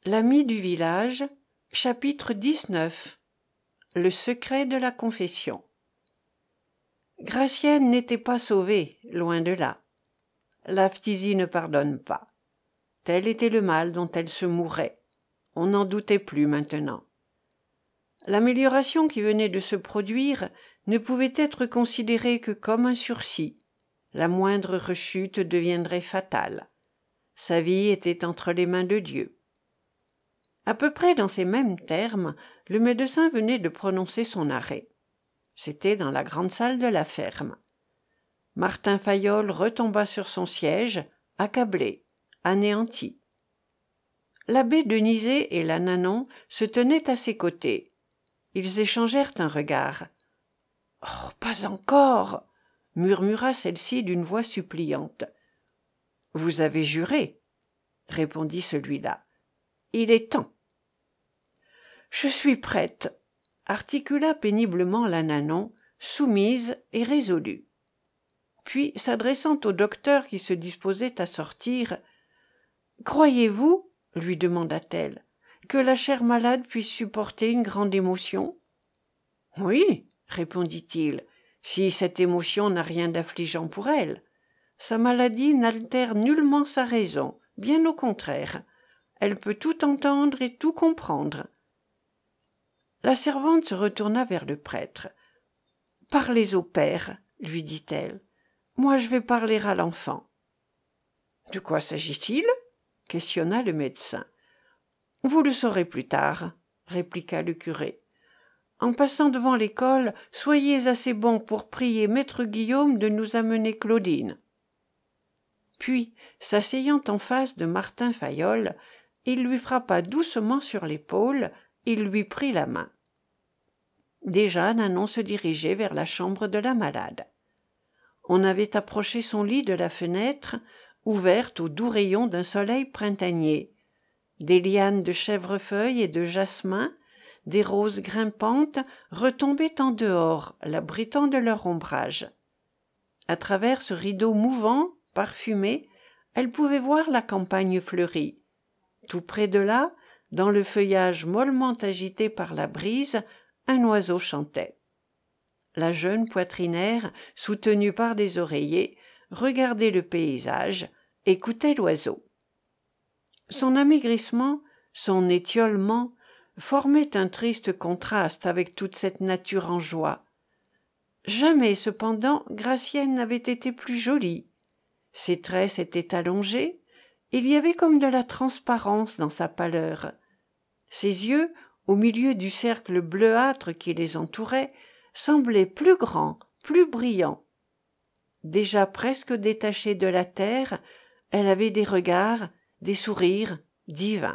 L'ami du village, chapitre 19. Le secret de la confession. Gracienne n'était pas sauvée, loin de là. La phtisie ne pardonne pas. Tel était le mal dont elle se mourait. On n'en doutait plus maintenant. L'amélioration qui venait de se produire ne pouvait être considérée que comme un sursis. La moindre rechute deviendrait fatale. Sa vie était entre les mains de Dieu. À peu près dans ces mêmes termes, le médecin venait de prononcer son arrêt. C'était dans la grande salle de la ferme. Martin Fayolle retomba sur son siège, accablé, anéanti. L'abbé Denizé et la Nanon se tenaient à ses côtés. Ils échangèrent un regard. « Oh, pas encore !» murmura celle-ci d'une voix suppliante. « Vous avez juré ?» répondit celui-là. « Il est temps. » « Je suis prête » articula péniblement la Nanon, soumise et résolue. Puis, s'adressant au docteur qui se disposait à sortir, « Croyez-vous, lui demanda-t-elle, que la chère malade puisse supporter une grande émotion ?»« Oui, répondit-il, si cette émotion n'a rien d'affligeant pour elle. Sa maladie n'altère nullement sa raison, bien au contraire. Elle peut tout entendre et tout comprendre. » La servante se retourna vers le prêtre. « Parlez au père, lui dit-elle. Moi, je vais parler à l'enfant. »« De quoi s'agit-il » questionna le médecin. « Vous le saurez plus tard, » répliqua le curé. « En passant devant l'école, soyez assez bon pour prier maître Guillaume de nous amener Claudine. » Puis, s'asseyant en face de Martin Fayolle, il lui frappa doucement sur l'épaule, il lui prit la main. Déjà, Nanon se dirigeait vers la chambre de la malade. On avait approché son lit de la fenêtre, ouverte aux doux rayons d'un soleil printanier. Des lianes de chèvrefeuille et de jasmin, des roses grimpantes retombaient en dehors, l'abritant de leur ombrage. À travers ce rideau mouvant, parfumé, elle pouvait voir la campagne fleurie. Tout près de là, dans le feuillage mollement agité par la brise, un oiseau chantait. La jeune poitrinaire, soutenue par des oreillers, regardait le paysage, écoutait l'oiseau. Son amaigrissement, son étiolement, formaient un triste contraste avec toute cette nature en joie. Jamais, cependant, Gracienne n'avait été plus jolie. Ses traits s'étaient allongés, il y avait comme de la transparence dans sa pâleur. Ses yeux, au milieu du cercle bleuâtre qui les entourait, semblaient plus grands, plus brillants. Déjà presque détachée de la terre, elle avait des regards, des sourires divins.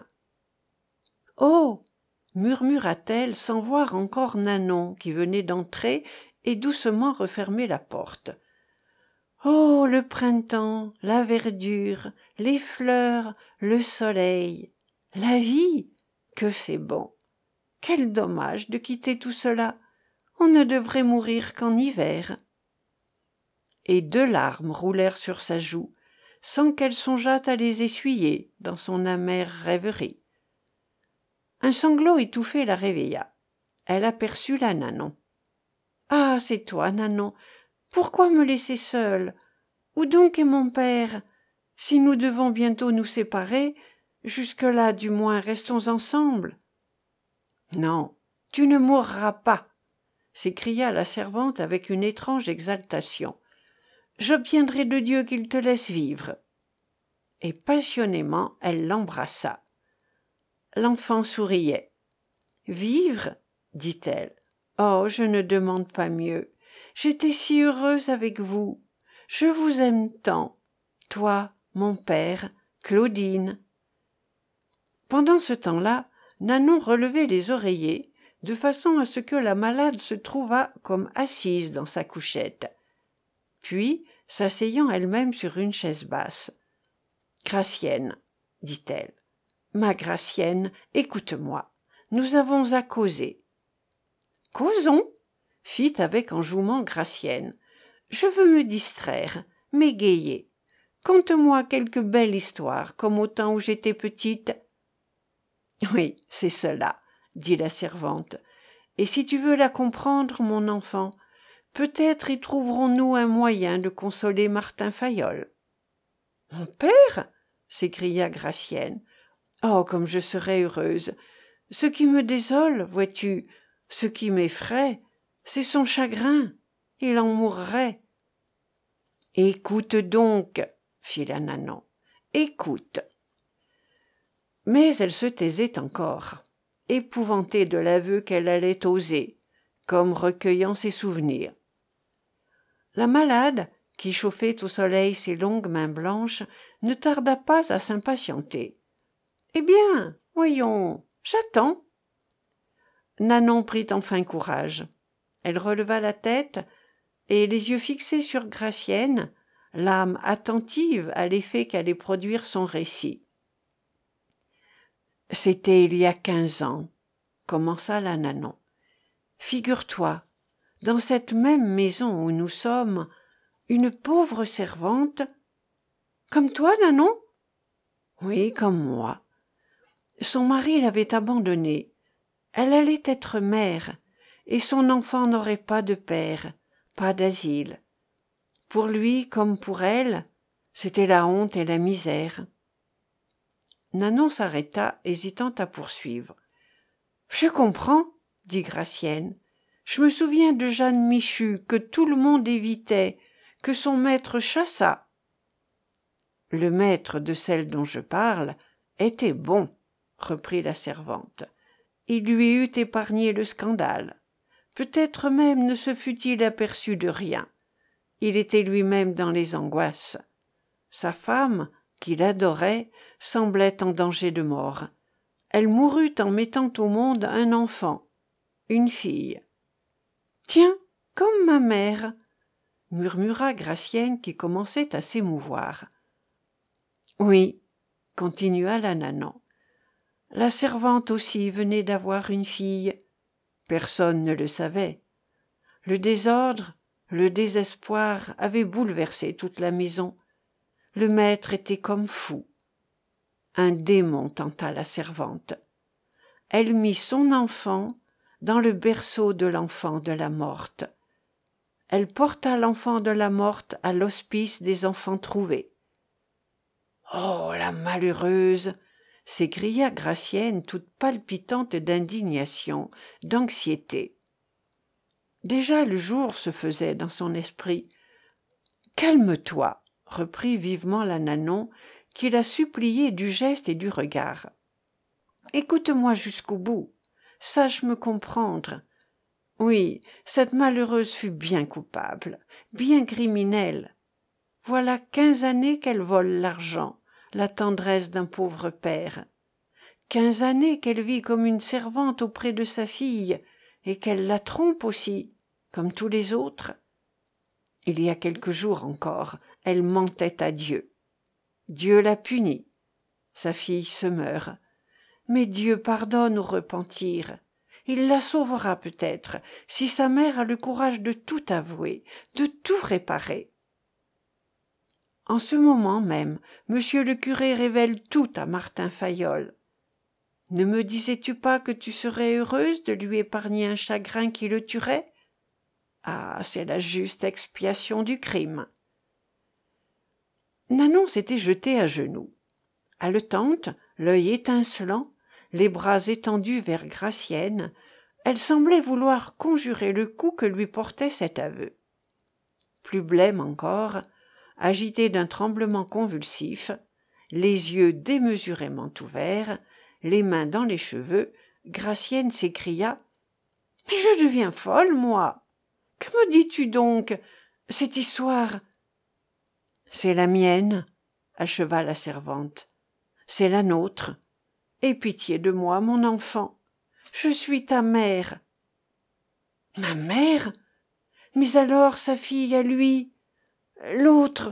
« Oh !» murmura-t-elle sans voir encore Nanon qui venait d'entrer et doucement refermer la porte. « Oh, le printemps, la verdure, les fleurs, le soleil, la vie, que c'est bon ! Quel dommage de quitter tout cela. On ne devrait mourir qu'en hiver. » Et 2 larmes roulèrent sur sa joue, sans qu'elle songeât à les essuyer dans son amère rêverie. Un sanglot étouffé la réveilla. Elle aperçut la Nanon. « Ah, c'est toi, Nanon. Pourquoi me laisser seule? Où donc est mon père? Si nous devons bientôt nous séparer, jusque-là, du moins, restons ensemble. »« Non, tu ne mourras pas !» s'écria la servante avec une étrange exaltation. « J'obtiendrai de Dieu qu'il te laisse vivre. » Et passionnément, elle l'embrassa. L'enfant souriait. « Vivre ?» dit-elle. « Oh, je ne demande pas mieux. J'étais si heureuse avec vous. Je vous aime tant. Toi, mon père, Claudine. » Pendant ce temps-là, Nanon relevait les oreillers, de façon à ce que la malade se trouvât comme assise dans sa couchette. Puis, s'asseyant elle-même sur une chaise basse. « Gracienne, dit-elle, ma Gracienne, écoute-moi. Nous avons à causer. »« Causons » fit avec enjouement Gracienne. « Je veux me distraire, m'égayer. Conte-moi quelque belle histoire, comme au temps où j'étais petite. » Oui, c'est cela, dit la servante. Et si tu veux la comprendre, mon enfant, peut-être y trouverons-nous un moyen de consoler Martin Fayolle. Mon père s'écria Gracienne. Oh, comme je serais heureuse. Ce qui me désole, vois-tu, ce qui m'effraie, c'est son chagrin. Il en mourrait. Écoute donc, fit la Nanon. Écoute. Mais elle se taisait encore, épouvantée de l'aveu qu'elle allait oser, comme recueillant ses souvenirs. La malade, qui chauffait au soleil ses longues mains blanches, ne tarda pas à s'impatienter. « Eh bien, voyons, j'attends. » Nanon prit enfin courage. Elle releva la tête, et les yeux fixés sur Gracienne, l'âme attentive à l'effet qu'allait produire son récit. « C'était il y a 15 ans, » commença la Nanon. « Figure-toi, dans cette même maison où nous sommes, une pauvre servante... »« Comme toi, Nanon ?»« Oui, comme moi. Son mari l'avait abandonnée. Elle allait être mère, et son enfant n'aurait pas de père, pas d'asile. Pour lui, comme pour elle, c'était la honte et la misère. » Nanon s'arrêta, hésitant à poursuivre. « Je comprends, » dit Gracienne. « Je me souviens de Jeanne Michu, que tout le monde évitait, que son maître chassa. » Le maître de celle dont je parle était bon, reprit la servante. Il lui eût épargné le scandale. Peut-être même ne se fût-il aperçu de rien. Il était lui-même dans les angoisses. Sa femme, qu'il adorait, semblait en danger de mort. Elle mourut en mettant au monde un enfant, une fille. « Tiens, comme ma mère !» murmura Gracienne qui commençait à s'émouvoir. « Oui, » continua la Nanon. « La servante aussi venait d'avoir une fille. Personne ne le savait. Le désordre, le désespoir avaient bouleversé toute la maison. Le maître était comme fou. Un démon tenta la servante. Elle mit son enfant dans le berceau de l'enfant de la morte. Elle porta l'enfant de la morte à l'hospice des enfants trouvés. « Oh, la malheureuse !» s'écria Gracienne, toute palpitante d'indignation, d'anxiété. Déjà le jour se faisait dans son esprit. « Calme-toi !» reprit vivement la Nanon, qui la suppliait du geste et du regard. « Écoute-moi jusqu'au bout. Sache me comprendre. Oui, cette malheureuse fut bien coupable, bien criminelle. Voilà 15 années qu'elle vole l'argent, la tendresse d'un pauvre père. 15 années qu'elle vit comme une servante auprès de sa fille, et qu'elle la trompe aussi, comme tous les autres. Il y a quelques jours encore, elle mentait à Dieu. Dieu la punit. Sa fille se meurt. Mais Dieu pardonne au repentir. Il la sauvera peut-être, si sa mère a le courage de tout avouer, de tout réparer. En ce moment même, monsieur le curé révèle tout à Martin Fayolle. Ne me disais-tu pas que tu serais heureuse de lui épargner un chagrin qui le tuerait? Ah, c'est la juste expiation du crime. Nanon s'était jetée à genoux. Haletante, l'œil étincelant, les bras étendus vers Gracienne, elle semblait vouloir conjurer le coup que lui portait cet aveu. Plus blême encore, agitée d'un tremblement convulsif, les yeux démesurément ouverts, les mains dans les cheveux, Gracienne s'écria « Mais je deviens folle, moi! Que me dis-tu donc? Cette histoire... » « C'est la mienne, » acheva la servante. « C'est la nôtre. Aie pitié de moi, mon enfant. Je suis ta mère. »« Ma mère? Mais alors sa fille à lui, l'autre... »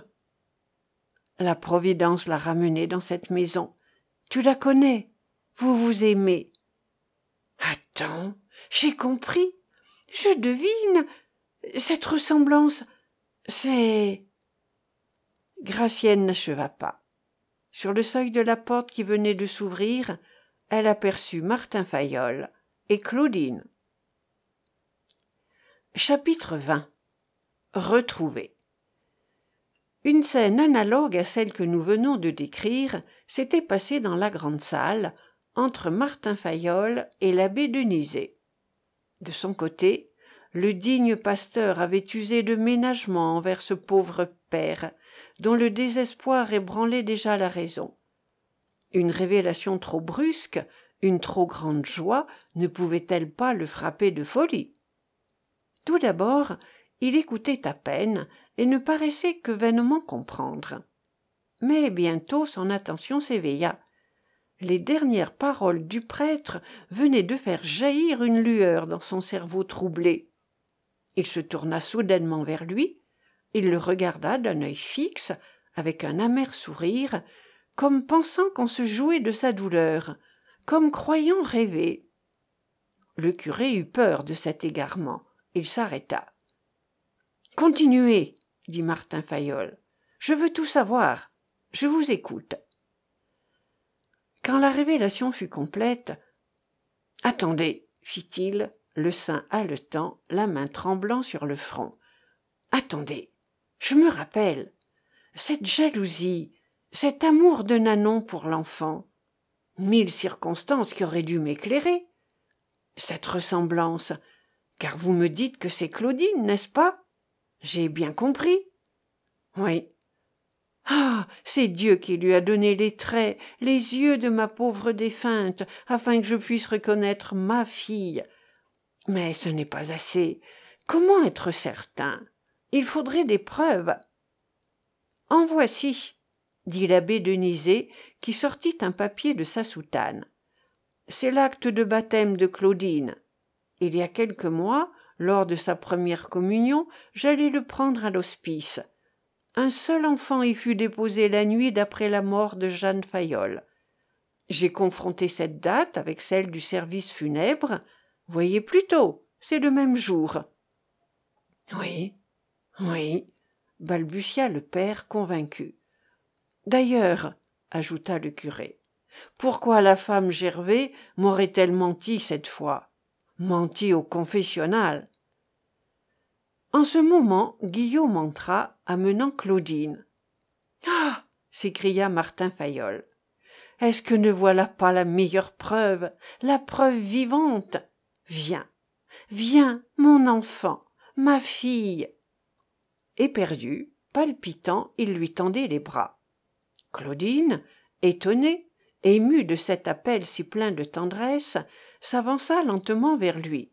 La Providence l'a ramenée dans cette maison. Tu la connais. Vous vous aimez. Attends, j'ai compris. Je devine. Cette ressemblance, c'est... Gracienne n'acheva pas. Sur le seuil de la porte qui venait de s'ouvrir, elle aperçut Martin Fayolle et Claudine. Chapitre 20. Retrouver. Une scène analogue à celle que nous venons de décrire s'était passée dans la grande salle entre Martin Fayolle et l'abbé Denizé. De son côté, le digne pasteur avait usé de ménagement envers ce pauvre père, dont le désespoir ébranlait déjà la raison. Une révélation trop brusque, une trop grande joie, ne pouvait-elle pas le frapper de folie? Tout d'abord, il écoutait à peine et ne paraissait que vainement comprendre. Mais bientôt son attention s'éveilla. Les dernières paroles du prêtre venaient de faire jaillir une lueur dans son cerveau troublé. Il se tourna soudainement vers lui, il le regarda d'un œil fixe, avec un amer sourire, comme pensant qu'on se jouait de sa douleur, comme croyant rêver. Le curé eut peur de cet égarement. Il s'arrêta. « Continuez, dit Martin Fayolle. Je veux tout savoir. Je vous écoute. » Quand la révélation fut complète, « Attendez, fit-il, le sein haletant, la main tremblant sur le front. Attendez, je me rappelle. Cette jalousie, cet amour de Nanon pour l'enfant. 1000 circonstances qui auraient dû m'éclairer. Cette ressemblance, car vous me dites que c'est Claudine, n'est-ce pas? J'ai bien compris. Oui. Ah, c'est Dieu qui lui a donné les traits, les yeux de ma pauvre défunte, afin que je puisse reconnaître ma fille. Mais ce n'est pas assez. Comment être certain? Il faudrait des preuves. En voici, dit l'abbé Denizé, qui sortit un papier de sa soutane. C'est l'acte de baptême de Claudine. Il y a quelques mois, lors de sa première communion, j'allai le prendre à l'hospice. Un seul enfant y fut déposé la nuit d'après la mort de Jeanne Fayolle. J'ai confronté cette date avec celle du service funèbre. Voyez plutôt, c'est le même jour. Oui, oui, balbutia le père convaincu. D'ailleurs, ajouta le curé, pourquoi la femme Gervais m'aurait-elle menti cette fois? Menti au confessionnal. En ce moment, Guillaume entra, amenant Claudine. « Ah !» s'écria Martin Fayolle. « Est-ce que ne voilà pas la meilleure preuve, la preuve vivante? Viens, viens, mon enfant, ma fille !» Éperdu, palpitant, il lui tendait les bras. Claudine, étonnée, émue de cet appel si plein de tendresse, s'avança lentement vers lui.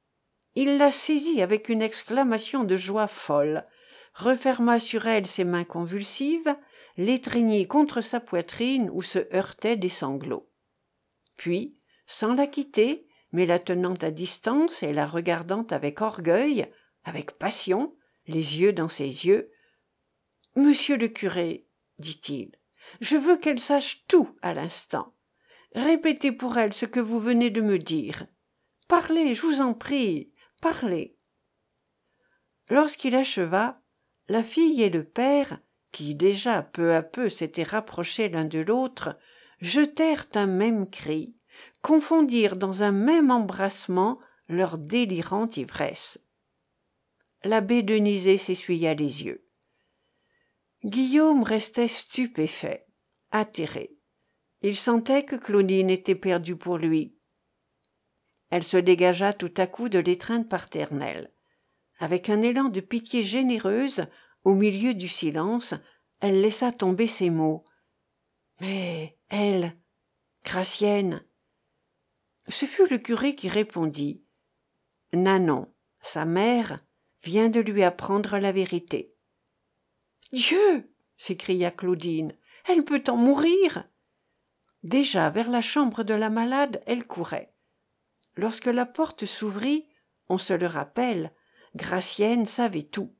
Il la saisit avec une exclamation de joie folle, referma sur elle ses mains convulsives, l'étreignit contre sa poitrine où se heurtaient des sanglots. Puis, sans la quitter, mais la tenant à distance et la regardant avec orgueil, avec passion, les yeux dans ses yeux, « Monsieur le curé, dit-il, je veux qu'elle sache tout à l'instant. Répétez pour elle ce que vous venez de me dire. Parlez, je vous en prie, parlez. » Lorsqu'il acheva, la fille et le père, qui déjà peu à peu s'étaient rapprochés l'un de l'autre, jetèrent un même cri, confondirent dans un même embrassement leur délirante ivresse. L'abbé Denizé s'essuya les yeux. Guillaume restait stupéfait, atterré. Il sentait que Claudine était perdue pour lui. Elle se dégagea tout à coup de l'étreinte paternelle. Avec un élan de pitié généreuse, au milieu du silence, elle laissa tomber ces mots. « Mais elle, Gracienne !» Ce fut le curé qui répondit. « Nanon, sa mère, vient de lui apprendre la vérité. »« Dieu !» s'écria Claudine. « Elle peut en mourir !» Déjà vers la chambre de la malade, elle courait. Lorsque la porte s'ouvrit, on se le rappelle, Gracienne savait tout.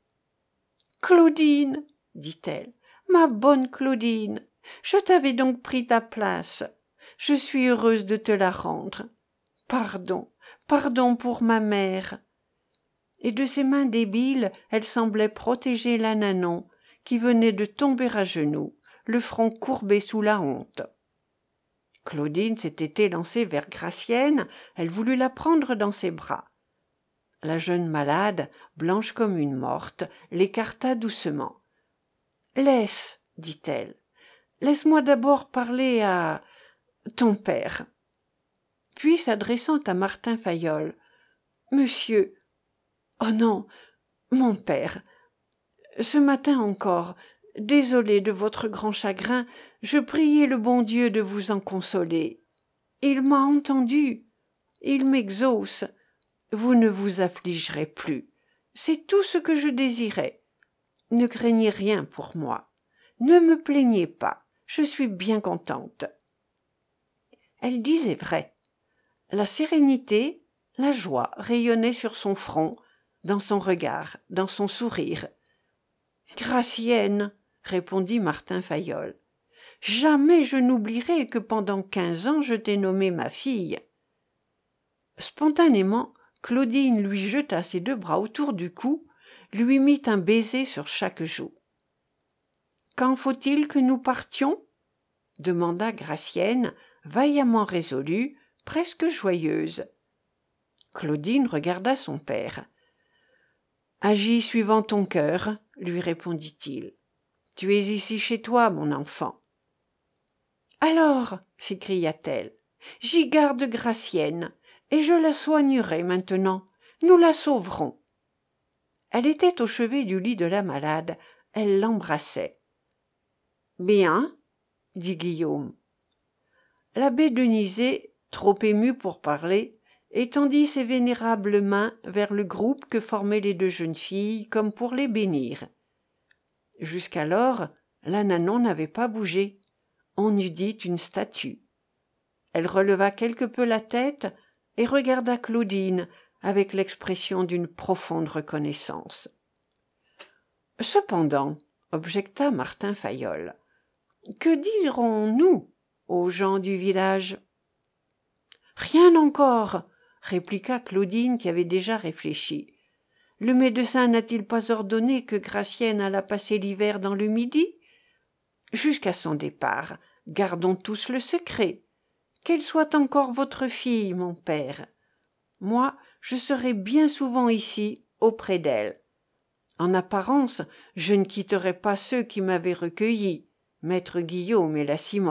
« Claudine, dit-elle, ma bonne Claudine, je t'avais donc pris ta place. Je suis heureuse de te la rendre. Pardon, pardon pour ma mère. » Et de ses mains débiles, elle semblait protéger la Nanon, qui venait de tomber à genoux, le front courbé sous la honte. Claudine s'était élancée vers Gracienne, elle voulut la prendre dans ses bras. La jeune malade, blanche comme une morte, l'écarta doucement. « Laisse, dit-elle, laisse-moi d'abord parler à ton père. » Puis s'adressant à Martin Fayolle, « Monsieur, oh non, mon père, ce matin encore, désolé de votre grand chagrin, je priais le bon Dieu de vous en consoler. Il m'a entendu, il m'exauce. Vous ne vous affligerez plus. C'est tout ce que je désirais. Ne craignez rien pour moi. Ne me plaignez pas. Je suis bien contente. » Elle disait vrai. La sérénité, la joie rayonnaient sur son front, dans son regard, dans son sourire. « Gracienne, » répondit Martin Fayolle, « jamais je n'oublierai que pendant 15 ans je t'ai nommée ma fille. » Spontanément, Claudine lui jeta ses 2 bras autour du cou, lui mit un baiser sur chaque joue. « Quand faut-il que nous partions ?» demanda Gracienne, vaillamment résolue, presque joyeuse. Claudine regarda son père. « Agis suivant ton cœur, » lui répondit-il. « Tu es ici chez toi, mon enfant. »« Alors, » s'écria-t-elle, « j'y garde Gracienne, et je la soignerai maintenant. Nous la sauverons. » Elle était au chevet du lit de la malade, elle l'embrassait. « Bien, » dit Guillaume. L'abbé Denizé, trop ému pour parler, étendit ses vénérables mains vers le groupe que formaient les 2 jeunes filles, comme pour les bénir. Jusqu'alors, la Nanon n'avait pas bougé. On eût dit une statue. Elle releva quelque peu la tête et regarda Claudine avec l'expression d'une profonde reconnaissance. « Cependant, » objecta Martin Fayolle, « que dirons-nous aux gens du village ?»« Rien encore, » répliqua Claudine qui avait déjà réfléchi. « Le médecin n'a-t-il pas ordonné que Gracienne allât passer l'hiver dans le Midi ? Jusqu'à son départ, gardons tous le secret. Qu'elle soit encore votre fille, mon père. Moi, je serai bien souvent ici, auprès d'elle. En apparence, je ne quitterai pas ceux qui m'avaient recueilli, maître Guillaume et la Simone. »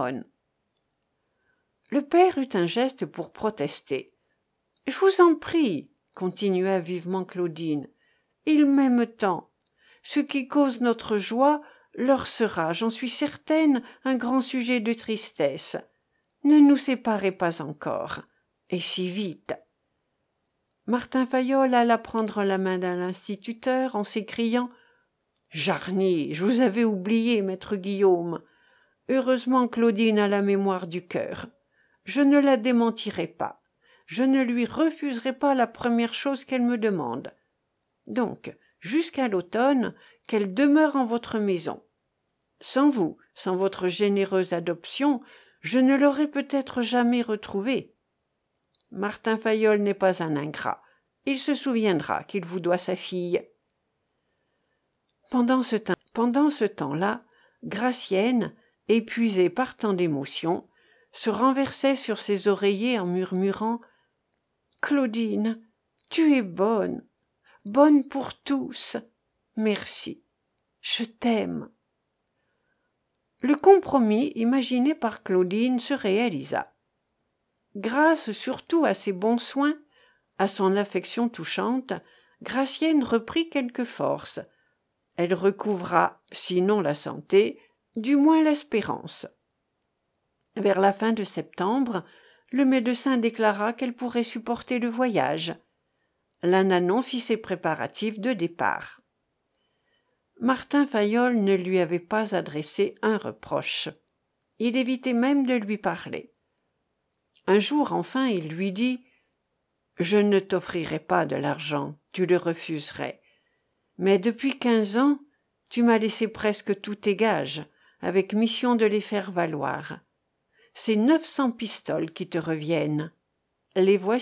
Le père eut un geste pour protester. « Je vous en prie, » continua vivement Claudine, « ils m'aiment tant. Ce qui cause notre joie leur sera, j'en suis certaine, un grand sujet de tristesse. Ne nous séparez pas encore, et si vite. » Martin Fayolle alla prendre la main de l'instituteur en s'écriant « Jarny, je vous avais oublié, maître Guillaume. Heureusement Claudine a la mémoire du cœur. Je ne la démentirai pas. Je ne lui refuserai pas la première chose qu'elle me demande. Donc, jusqu'à l'automne, qu'elle demeure en votre maison. Sans vous, sans votre généreuse adoption, je ne l'aurais peut-être jamais retrouvée. Martin Fayolle n'est pas un ingrat. Il se souviendra qu'il vous doit sa fille. » Pendant ce temps-là, Gracienne, épuisée par tant d'émotions, se renversait sur ses oreillers en murmurant « Claudine, tu es bonne, bonne pour tous. Merci, je t'aime. » Le compromis imaginé par Claudine se réalisa. Grâce surtout à ses bons soins, à son affection touchante, Gracienne reprit quelque force. Elle recouvra, sinon la santé, du moins l'espérance. Vers la fin de septembre, le médecin déclara qu'elle pourrait supporter le voyage. La Nanon fit ses préparatifs de départ. Martin Fayolle ne lui avait pas adressé un reproche. Il évitait même de lui parler. Un jour, enfin, il lui dit « Je ne t'offrirai pas de l'argent, tu le refuserais. Mais depuis 15 ans, tu m'as laissé presque tous tes gages, avec mission de les faire valoir. C'est 900 pistoles qui te reviennent. Les voici. »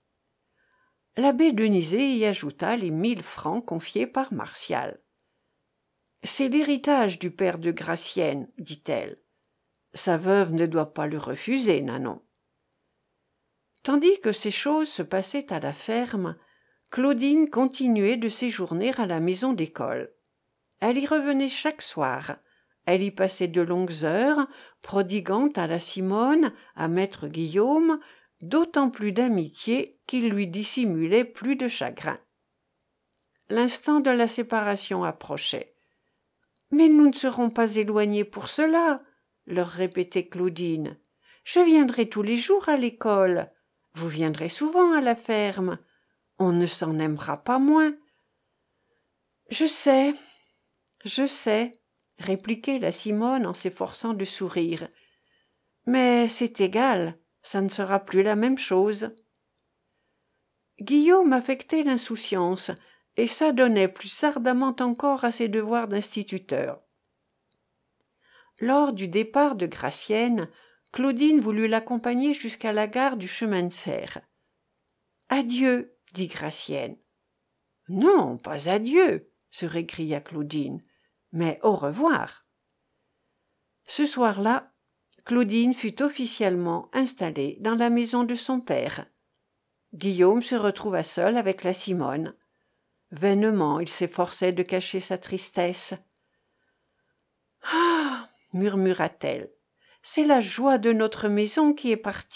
L'abbé Denizé y ajouta les 1000 francs confiés par Martial. « C'est l'héritage du père de Gracienne, dit-elle. Sa veuve ne doit pas le refuser, Nanon. Tandis que ces choses se passaient à la ferme, Claudine continuait de séjourner à la maison d'école. Elle y revenait chaque soir. Elle y passait de longues heures, prodiguant à la Simone, à maître Guillaume, d'autant plus d'amitié qu'il lui dissimulait plus de chagrin. L'instant de la séparation approchait. « Mais nous ne serons pas éloignés pour cela, » leur répétait Claudine. « Je viendrai tous les jours à l'école. Vous viendrez souvent à la ferme. On ne s'en aimera pas moins. »« Je sais, répliquait la Simone en s'efforçant de sourire. Mais c'est égal, ça ne sera plus la même chose. Guillaume affectait l'insouciance et s'adonnait plus ardemment encore à ses devoirs d'instituteur. Lors du départ de Gracienne, Claudine voulut l'accompagner jusqu'à la gare du chemin de fer. « Adieu, » dit Gracienne. « Non, pas adieu, » se récria Claudine, « mais au revoir. » Ce soir-là, Claudine fut officiellement installée dans la maison de son père. Guillaume se retrouva seul avec la Simone. Vainement, il s'efforçait de cacher sa tristesse. « Ah !» murmura-t-elle, « c'est la joie de notre maison qui est partie. »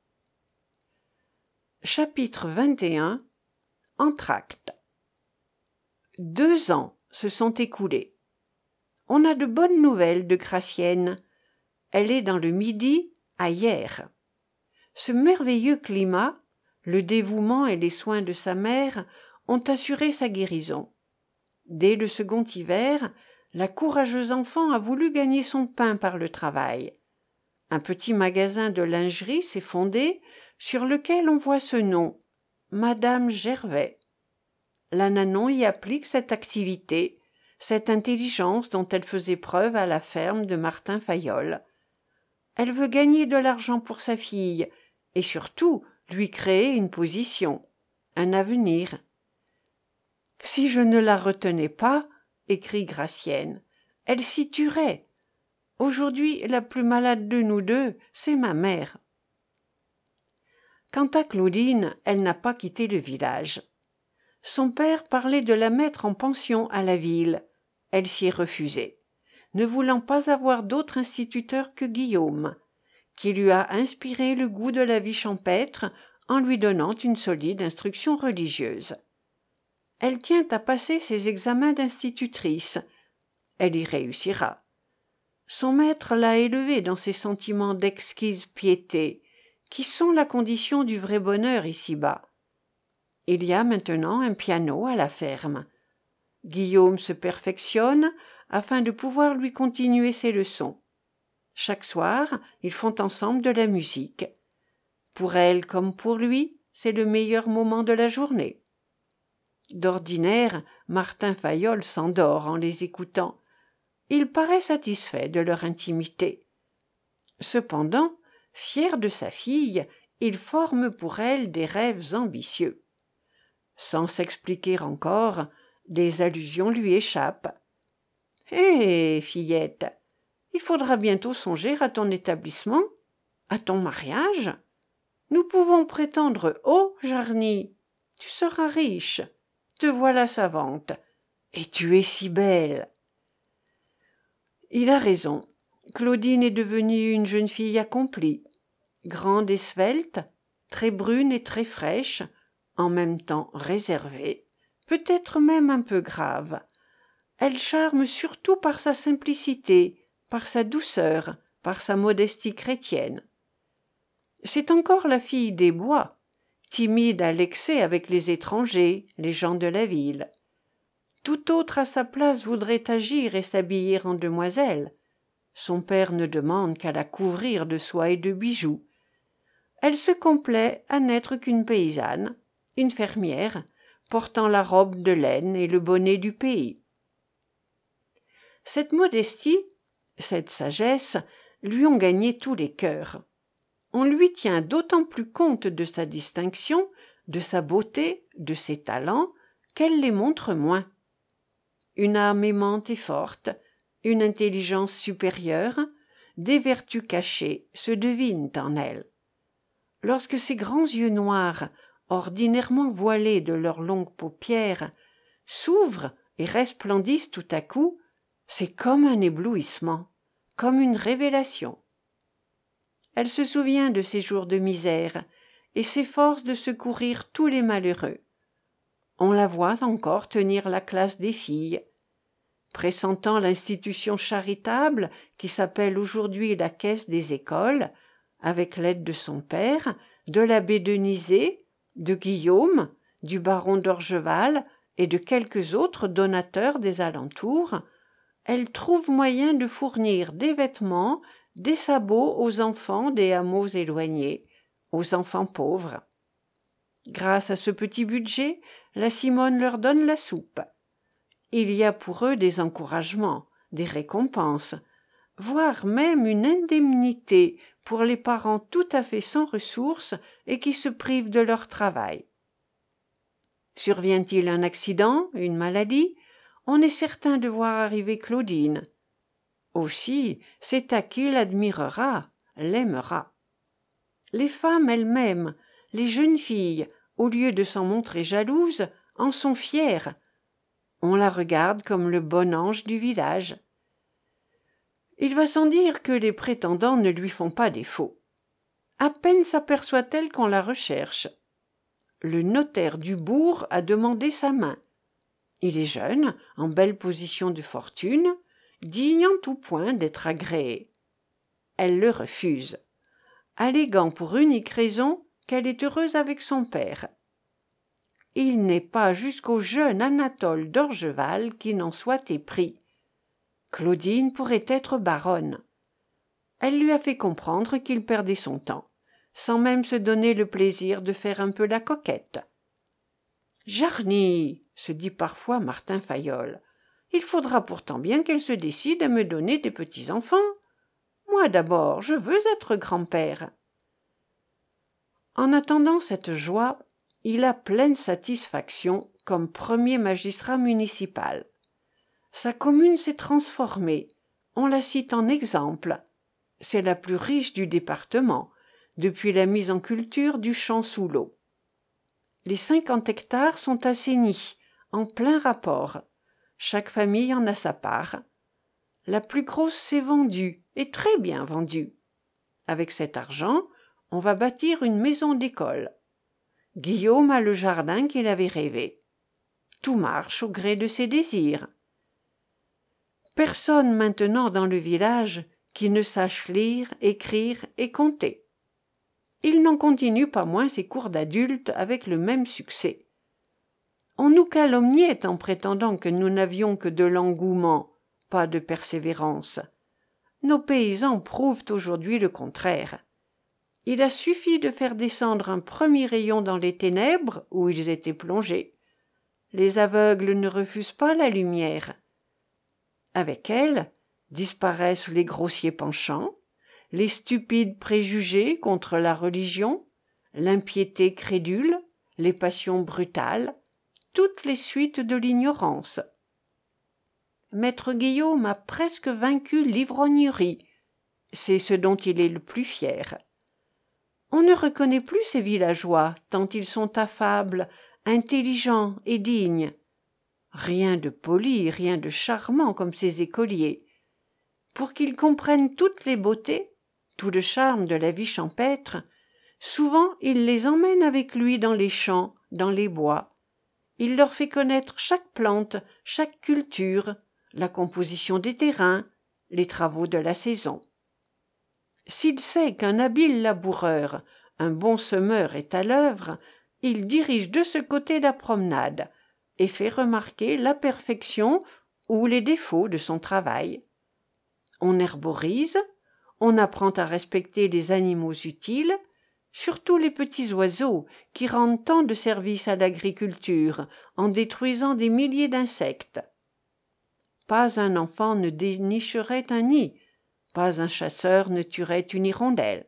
Chapitre 21 « Entr'acte » 2 ans se sont écoulés. On a de bonnes nouvelles de Gracienne. Elle est dans le Midi, à Hyères. Ce merveilleux climat, le dévouement et les soins de sa mère ont assuré sa guérison. Dès le second hiver, la courageuse enfant a voulu gagner son pain par le travail. Un petit magasin de lingerie s'est fondé, sur lequel on voit ce nom, Madame Gervais. La Nanon y applique cette activité, cette intelligence dont elle faisait preuve à la ferme de Martin Fayolle. Elle veut gagner de l'argent pour sa fille et surtout lui créer une position, un avenir. « Si je ne la retenais pas, » écrit Gracienne, « elle s'y tuerait. Aujourd'hui, la plus malade de nous deux, c'est ma mère. » Quant à Claudine, elle n'a pas quitté le village. Son père parlait de la mettre en pension à la ville. Elle s'y est refusée, ne voulant pas avoir d'autre instituteur que Guillaume, qui lui a inspiré le goût de la vie champêtre en lui donnant une solide instruction religieuse. Elle tient à passer ses examens d'institutrice. Elle y réussira. Son maître l'a élevée dans ses sentiments d'exquise piété, qui sont la condition du vrai bonheur ici-bas. Il y a maintenant un piano à la ferme. Guillaume se perfectionne afin de pouvoir lui continuer ses leçons. Chaque soir, ils font ensemble de la musique. Pour elle comme pour lui, c'est le meilleur moment de la journée. D'ordinaire, Martin Fayolle s'endort en les écoutant. Il paraît satisfait de leur intimité. Cependant, fier de sa fille, il forme pour elle des rêves ambitieux. Sans s'expliquer encore, des allusions lui échappent. « Hé, fillette, il faudra bientôt songer à ton établissement, à ton mariage. Nous pouvons prétendre haut, Jarny. Tu seras riche, te voilà savante, et tu es si belle. » Il a raison. Claudine est devenue une jeune fille accomplie, grande et svelte, très brune et très fraîche, en même temps réservée, peut-être même un peu grave. Elle charme surtout par sa simplicité, par sa douceur, par sa modestie chrétienne. C'est encore la fille des bois, timide à l'excès avec les étrangers, les gens de la ville. Tout autre à sa place voudrait agir et s'habiller en demoiselle. Son père ne demande qu'à la couvrir de soie et de bijoux. Elle se complaît à n'être qu'une paysanne, une fermière, portant la robe de laine et le bonnet du pays. Cette modestie, cette sagesse, lui ont gagné tous les cœurs. On lui tient d'autant plus compte de sa distinction, de sa beauté, de ses talents, qu'elle les montre moins. Une âme aimante et forte, une intelligence supérieure, des vertus cachées se devinent en elle. Lorsque ses grands yeux noirs, ordinairement voilés de leurs longues paupières, s'ouvrent et resplendissent tout à coup, c'est comme un éblouissement, comme une révélation. Elle se souvient de ses jours de misère et s'efforce de secourir tous les malheureux. On la voit encore tenir la classe des filles. Pressentant l'institution charitable qui s'appelle aujourd'hui la Caisse des écoles, avec l'aide de son père, de l'abbé Denizé, de Guillaume, du baron d'Orgeval et de quelques autres donateurs des alentours, elle trouve moyen de fournir des vêtements, des sabots aux enfants des hameaux éloignés, aux enfants pauvres. Grâce à ce petit budget, la Simone leur donne la soupe. Il y a pour eux des encouragements, des récompenses, voire même une indemnité pour les parents tout à fait sans ressources et qui se privent de leur travail. Survient-il un accident, une maladie, on est certain de voir arriver Claudine. Aussi, c'est à qui l'admirera, l'aimera. Les femmes elles-mêmes, les jeunes filles, au lieu de s'en montrer jalouses, en sont fières. On la regarde comme le bon ange du village. Il va sans dire que les prétendants ne lui font pas défaut. À peine s'aperçoit-elle qu'on la recherche. Le notaire du bourg a demandé sa main. Il est jeune, en belle position de fortune, digne en tout point d'être agréé. Elle le refuse, alléguant pour unique raison qu'elle est heureuse avec son père. Il n'est pas jusqu'au jeune Anatole d'Orgeval qui n'en soit épris. Claudine pourrait être baronne. Elle lui a fait comprendre qu'il perdait son temps, sans même se donner le plaisir de faire un peu la coquette. « Jarny !» se dit parfois Martin Fayolle. « Il faudra pourtant bien qu'elle se décide à me donner des petits-enfants. Moi d'abord, je veux être grand-père. » En attendant cette joie, il a pleine satisfaction comme premier magistrat municipal. Sa commune s'est transformée, on la cite en exemple. C'est la plus riche du département, depuis la mise en culture du champ sous l'eau. Les 50 hectares sont assainis, en plein rapport. Chaque famille en a sa part. La plus grosse s'est vendue, et très bien vendue. Avec cet argent, on va bâtir une maison d'école. Guillaume a le jardin qu'il avait rêvé. Tout marche au gré de ses désirs. Personne maintenant dans le village qui ne sache lire, écrire et compter. Il n'en continue pas moins ses cours d'adulte avec le même succès. On nous calomniait en prétendant que nous n'avions que de l'engouement, pas de persévérance. Nos paysans prouvent aujourd'hui le contraire. Il a suffi de faire descendre un premier rayon dans les ténèbres où ils étaient plongés. Les aveugles ne refusent pas la lumière. Avec elle disparaissent les grossiers penchants, les stupides préjugés contre la religion, l'impiété crédule, les passions brutales, toutes les suites de l'ignorance. Maître Guillaume a presque vaincu l'ivrognerie, c'est ce dont il est le plus fier. On ne reconnaît plus ces villageois, tant ils sont affables, intelligents et dignes. Rien de poli, rien de charmant comme ces écoliers. Pour qu'ils comprennent toutes les beautés, tout le charme de la vie champêtre, souvent il les emmène avec lui dans les champs, dans les bois. Il leur fait connaître chaque plante, chaque culture, la composition des terrains, les travaux de la saison. S'il sait qu'un habile laboureur, un bon semeur est à l'œuvre, il dirige de ce côté la promenade et fait remarquer la perfection ou les défauts de son travail. On herborise, on apprend à respecter les animaux utiles, surtout les petits oiseaux qui rendent tant de service à l'agriculture en détruisant des milliers d'insectes. Pas un enfant ne dénicherait un nid, pas un chasseur ne tuerait une hirondelle.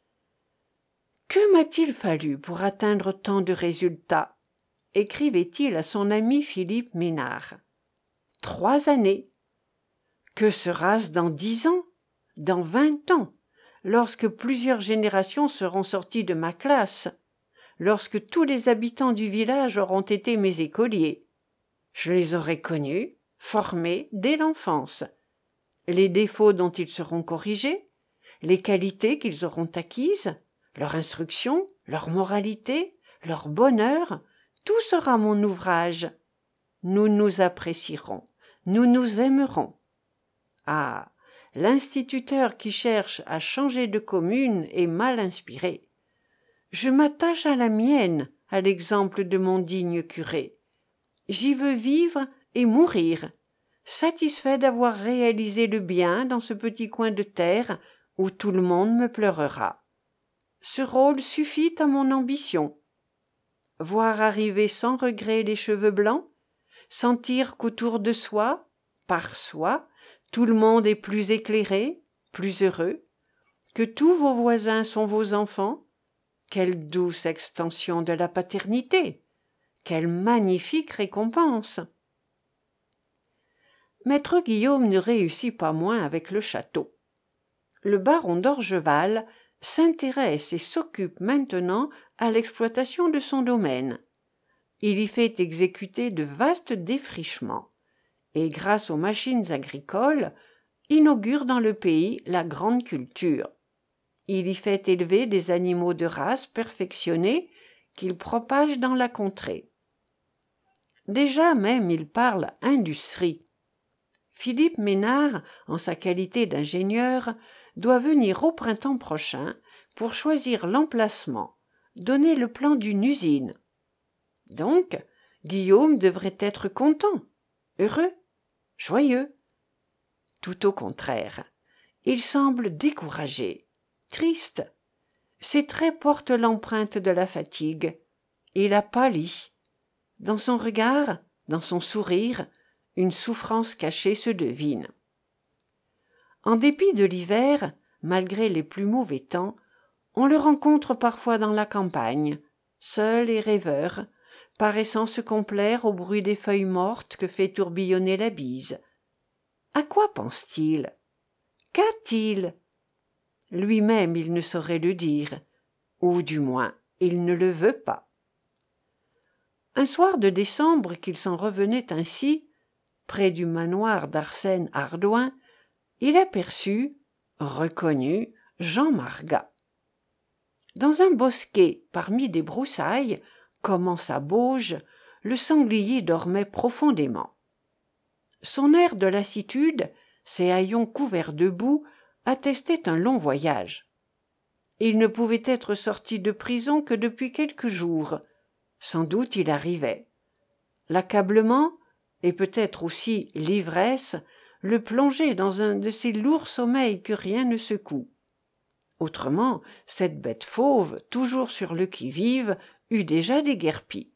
Que m'a-t-il fallu pour atteindre tant de résultats? Écrivait-il à son ami Philippe Ménard. 3 années. Que sera-ce dans 10 ans? dans 20 ans, lorsque plusieurs générations seront sorties de ma classe, lorsque tous les habitants du village auront été mes écoliers. Je les aurai connus, formés dès l'enfance. Les défauts dont ils seront corrigés, les qualités qu'ils auront acquises, leur instruction, leur moralité, leur bonheur, tout sera mon ouvrage. Nous nous apprécierons, nous nous aimerons. Ah, l'instituteur qui cherche à changer de commune est mal inspiré. Je m'attache à la mienne, à l'exemple de mon digne curé. J'y veux vivre et mourir, satisfait d'avoir réalisé le bien dans ce petit coin de terre où tout le monde me pleurera. Ce rôle suffit à mon ambition. Voir arriver sans regret les cheveux blancs, sentir qu'autour de soi, par soi, tout le monde est plus éclairé, plus heureux, que tous vos voisins sont vos enfants, quelle douce extension de la paternité, quelle magnifique récompense. Maître Guillaume ne réussit pas moins avec le château. Le baron d'Orgeval s'intéresse et s'occupe maintenant à l'exploitation de son domaine. Il y fait exécuter de vastes défrichements et, grâce aux machines agricoles, inaugure dans le pays la grande culture. Il y fait élever des animaux de race perfectionnés qu'il propage dans la contrée. Déjà même il parle industrie. Philippe Ménard, en sa qualité d'ingénieur, doit venir au printemps prochain pour choisir l'emplacement, donner le plan d'une usine. Donc, Guillaume devrait être content, heureux, joyeux. Tout au contraire, il semble découragé, triste. Ses traits portent l'empreinte de la fatigue. Il a pâli. Dans son regard, dans son sourire, une souffrance cachée se devine. En dépit de l'hiver, malgré les plus mauvais temps, on le rencontre parfois dans la campagne, seul et rêveur, paraissant se complaire au bruit des feuilles mortes que fait tourbillonner la bise. À quoi pense-t-il? Qu'a-t-il? Lui-même il ne saurait le dire, ou du moins il ne le veut pas. Un soir de décembre qu'il s'en revenait ainsi, près du manoir d'Arsène Hardouin, il aperçut, reconnut, Jean Margat. Dans un bosquet parmi des broussailles, comme en sa bauge, le sanglier dormait profondément. Son air de lassitude, ses haillons couverts de boue, attestaient un long voyage. Il ne pouvait être sorti de prison que depuis quelques jours. Sans doute il arrivait. L'accablement, et peut-être aussi l'ivresse, le plongeait dans un de ces lourds sommeils que rien ne secoue. Autrement, cette bête fauve, toujours sur le qui-vive, eût déjà déguerpi.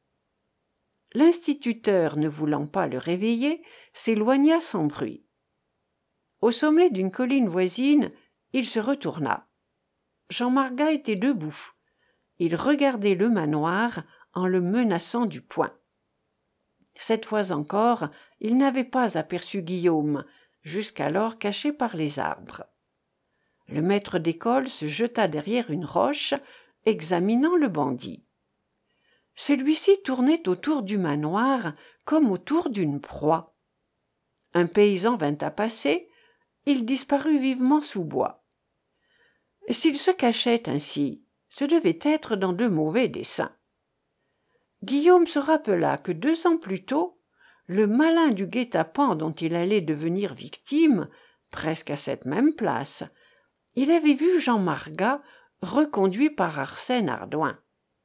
L'instituteur, ne voulant pas le réveiller, s'éloigna sans bruit. Au sommet d'une colline voisine, il se retourna. Jean Margat était debout. Il regardait le manoir en le menaçant du poing. Cette fois encore, il n'avait pas aperçu Guillaume, jusqu'alors caché par les arbres. Le maître d'école se jeta derrière une roche, examinant le bandit. Celui-ci tournait autour du manoir comme autour d'une proie. Un paysan vint à passer, il disparut vivement sous bois. S'il se cachait ainsi, ce devait être dans de mauvais desseins. Guillaume se rappela que 2 ans plus tôt, le malin du guet-apens dont il allait devenir victime, presque à cette même place, il avait vu Jean Margat reconduit par Arsène Hardouin.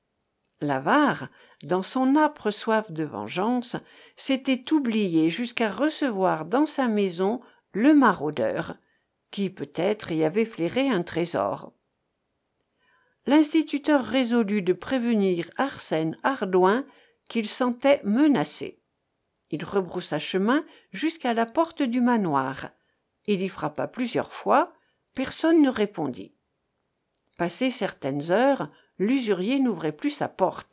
L'avare, dans son âpre soif de vengeance, s'était oublié jusqu'à recevoir dans sa maison le maraudeur, qui peut-être y avait flairé un trésor. L'instituteur résolut de prévenir Arsène Hardouin qu'il sentait menacé. Il rebroussa chemin jusqu'à la porte du manoir. Il y frappa plusieurs fois, personne ne répondit. Passées certaines heures, l'usurier n'ouvrait plus sa porte.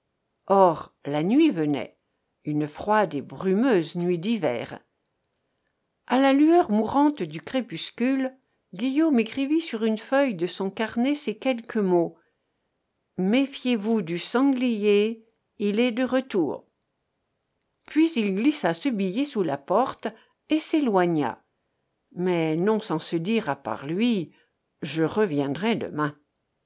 Or, la nuit venait, une froide et brumeuse nuit d'hiver. À la lueur mourante du crépuscule, Guillaume écrivit sur une feuille de son carnet ces quelques mots. « Méfiez-vous du sanglier, il est de retour. » Puis il glissa ce billet sous la porte et s'éloigna, mais non sans se dire à part lui « Je reviendrai demain. »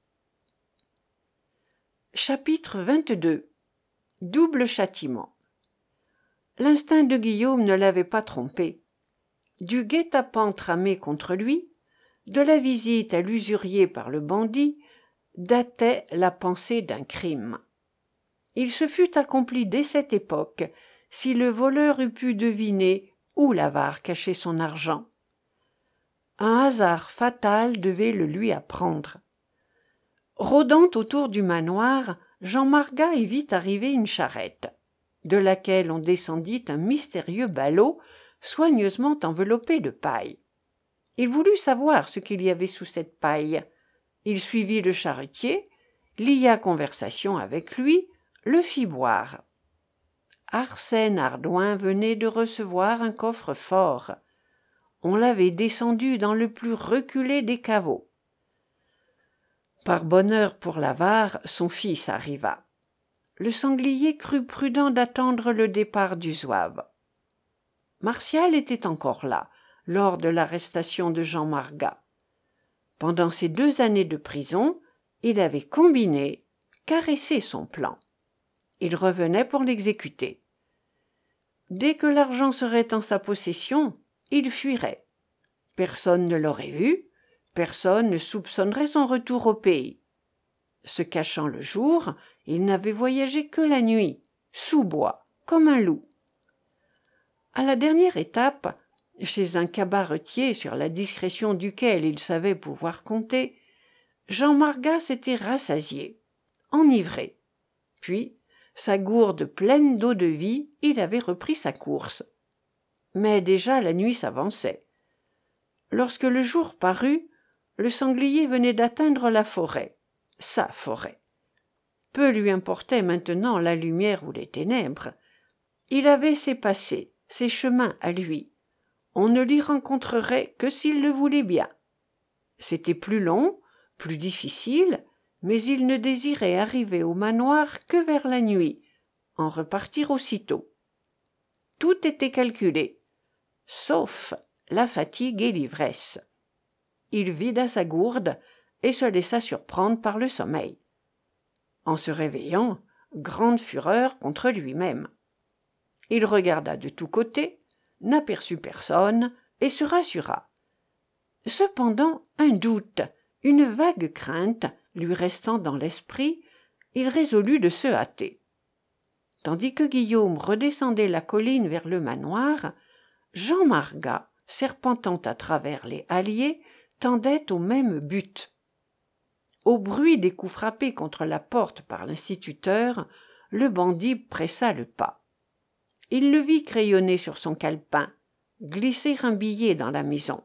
Chapitre 22. Double châtiment. L'instinct de Guillaume ne l'avait pas trompé. Du guet-apens tramé contre lui, de la visite à l'usurier par le bandit, datait la pensée d'un crime. Il se fût accompli dès cette époque si le voleur eût pu deviner où l'avare cachait son argent. Un hasard fatal devait le lui apprendre. Rôdant autour du manoir, Jean Margat y vit arriver une charrette, de laquelle on descendit un mystérieux ballot soigneusement enveloppé de paille. Il voulut savoir ce qu'il y avait sous cette paille. Il suivit le charretier, lia conversation avec lui, le fit boire. Arsène Ardouin venait de recevoir un coffre-fort. On l'avait descendu dans le plus reculé des caveaux. Par bonheur pour l'avare, son fils arriva. Le sanglier crut prudent d'attendre le départ du zouave. Martial était encore là, lors de l'arrestation de Jean Margat. Pendant ces 2 années de prison, il avait combiné, caressé son plan. Il revenait pour l'exécuter. Dès que l'argent serait en sa possession, il fuirait. Personne ne l'aurait vu, personne ne soupçonnerait son retour au pays. Se cachant le jour, il n'avait voyagé que la nuit, sous bois, comme un loup. À la dernière étape, chez un cabaretier sur la discrétion duquel il savait pouvoir compter, Jean Margat s'était rassasié, enivré. Puis, sa gourde pleine d'eau-de-vie, il avait repris sa course. Mais déjà la nuit s'avançait. Lorsque le jour parut, le sanglier venait d'atteindre la forêt, sa forêt. Peu lui importait maintenant la lumière ou les ténèbres. Il avait ses passés, ses chemins à lui. On ne l'y rencontrerait que s'il le voulait bien. C'était plus long, plus difficile, mais il ne désirait arriver au manoir que vers la nuit, en repartir aussitôt. Tout était calculé, sauf la fatigue et l'ivresse. Il vida sa gourde et se laissa surprendre par le sommeil. En se réveillant, grande fureur contre lui-même. Il regarda de tous côtés, n'aperçut personne et se rassura. Cependant, un doute, une vague crainte lui restant dans l'esprit, il résolut de se hâter. Tandis que Guillaume redescendait la colline vers le manoir, Jean Margat, serpentant à travers les halliers, tendait au même but. Au bruit des coups frappés contre la porte par l'instituteur, le bandit pressa le pas. Il le vit crayonner sur son calepin, glisser un billet dans la maison.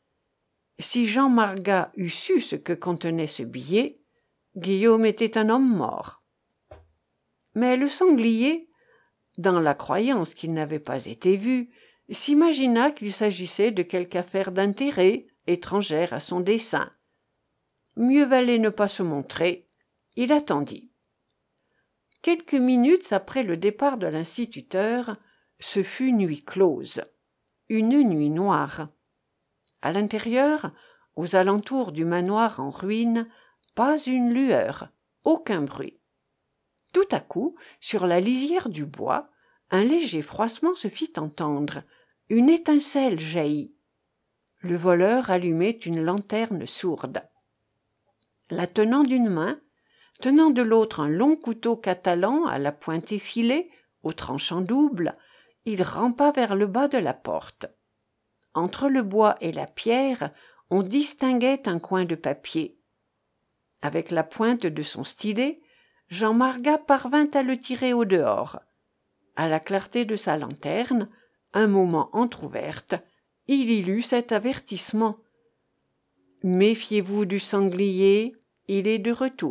Si Jean Margat eût su ce que contenait ce billet, Guillaume était un homme mort. Mais le sanglier, dans la croyance qu'il n'avait pas été vu, s'imagina qu'il s'agissait de quelque affaire d'intérêt étrangère à son dessein. Mieux valait ne pas se montrer. Il attendit. Quelques minutes après le départ de l'instituteur, ce fut nuit close, une nuit noire. À l'intérieur, aux alentours du manoir en ruine, pas une lueur, aucun bruit. Tout à coup, sur la lisière du bois, un léger froissement se fit entendre, une étincelle jaillit. Le voleur allumait une lanterne sourde. La tenant d'une main, tenant de l'autre un long couteau catalan à la pointe effilée, au tranchant double, il rampa vers le bas de la porte. Entre le bois et la pierre, on distinguait un coin de papier. Avec la pointe de son stylet, Jean Margat parvint à le tirer au dehors. À la clarté de sa lanterne, un moment entr'ouverte, il y lut cet avertissement. « Méfiez-vous du sanglier, il est de retour. »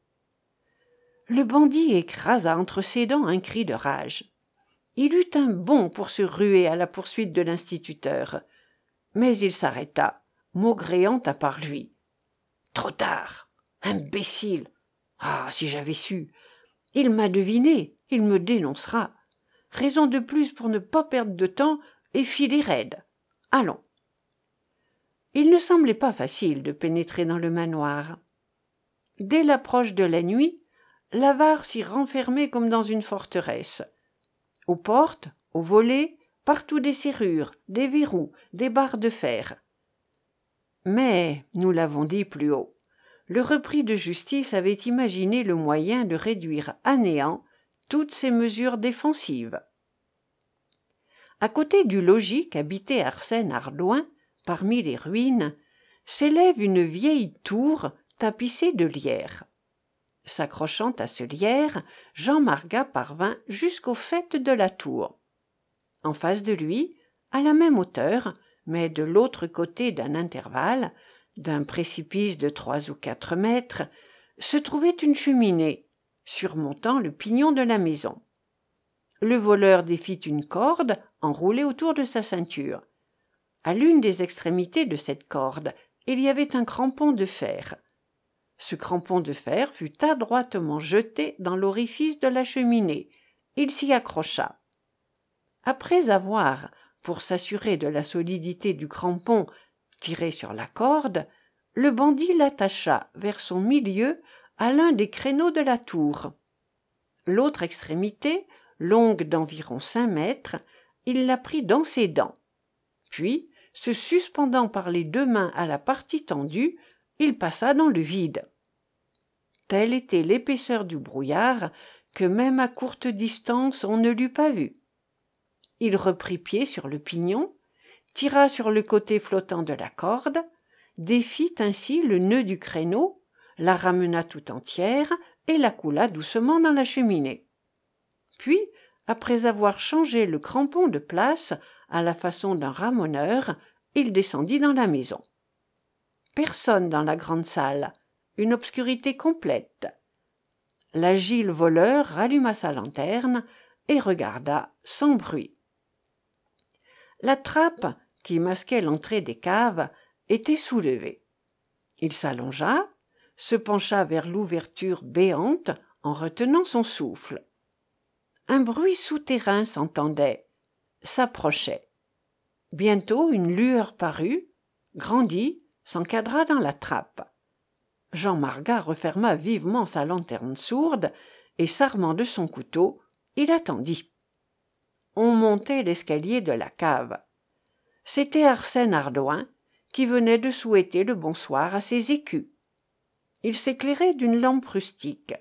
Le bandit écrasa entre ses dents un cri de rage. Il eut un bond pour se ruer à la poursuite de l'instituteur. Mais il s'arrêta, maugréant à part lui. « Trop tard. Imbécile. Ah, si j'avais su. Il m'a deviné, il me dénoncera. Raison de plus pour ne pas perdre de temps et filer raide. Allons. » Il ne semblait pas facile de pénétrer dans le manoir. Dès l'approche de la nuit, l'avare s'y renfermait comme dans une forteresse. Aux portes, aux volets, partout des serrures, des verrous, des barres de fer. Mais, nous l'avons dit plus haut, le repris de justice avait imaginé le moyen de réduire à néant toutes ces mesures défensives. À côté du logis qu'habitait Arsène Hardouin, parmi les ruines, s'élève une vieille tour tapissée de lierre. S'accrochant à ce lierre, Jean Margat parvint jusqu'au faîte de la tour. En face de lui, à la même hauteur, mais de l'autre côté d'un intervalle, d'un précipice de 3 ou 4 mètres, se trouvait une cheminée, surmontant le pignon de la maison. Le voleur défit une corde enroulée autour de sa ceinture. À l'une des extrémités de cette corde, il y avait un crampon de fer. Ce crampon de fer fut adroitement jeté dans l'orifice de la cheminée. Il s'y accrocha. Après avoir, pour s'assurer de la solidité du crampon, tiré sur la corde, le bandit l'attacha vers son milieu à l'un des créneaux de la tour. L'autre extrémité, longue d'environ 5 mètres, il la prit dans ses dents. Puis, se suspendant par les 2 mains à la partie tendue, il passa dans le vide. Telle était l'épaisseur du brouillard que même à courte distance on ne l'eût pas vu. Il reprit pied sur le pignon, tira sur le côté flottant de la corde, défit ainsi le nœud du créneau, la ramena tout entière et la coula doucement dans la cheminée. Puis, après avoir changé le crampon de place à la façon d'un ramoneur, il descendit dans la maison. Personne dans la grande salle, une obscurité complète. L'agile voleur ralluma sa lanterne et regarda sans bruit. La trappe qui masquait l'entrée des caves était soulevée. Il s'allongea, se pencha vers l'ouverture béante en retenant son souffle. Un bruit souterrain s'entendait, s'approchait. Bientôt une lueur parut, grandit, s'encadra dans la trappe. Jean Margat referma vivement sa lanterne sourde et, s'armant de son couteau, il attendit. On montait l'escalier de la cave. C'était Arsène Hardouin qui venait de souhaiter le bonsoir à ses écus. Il s'éclairait d'une lampe rustique.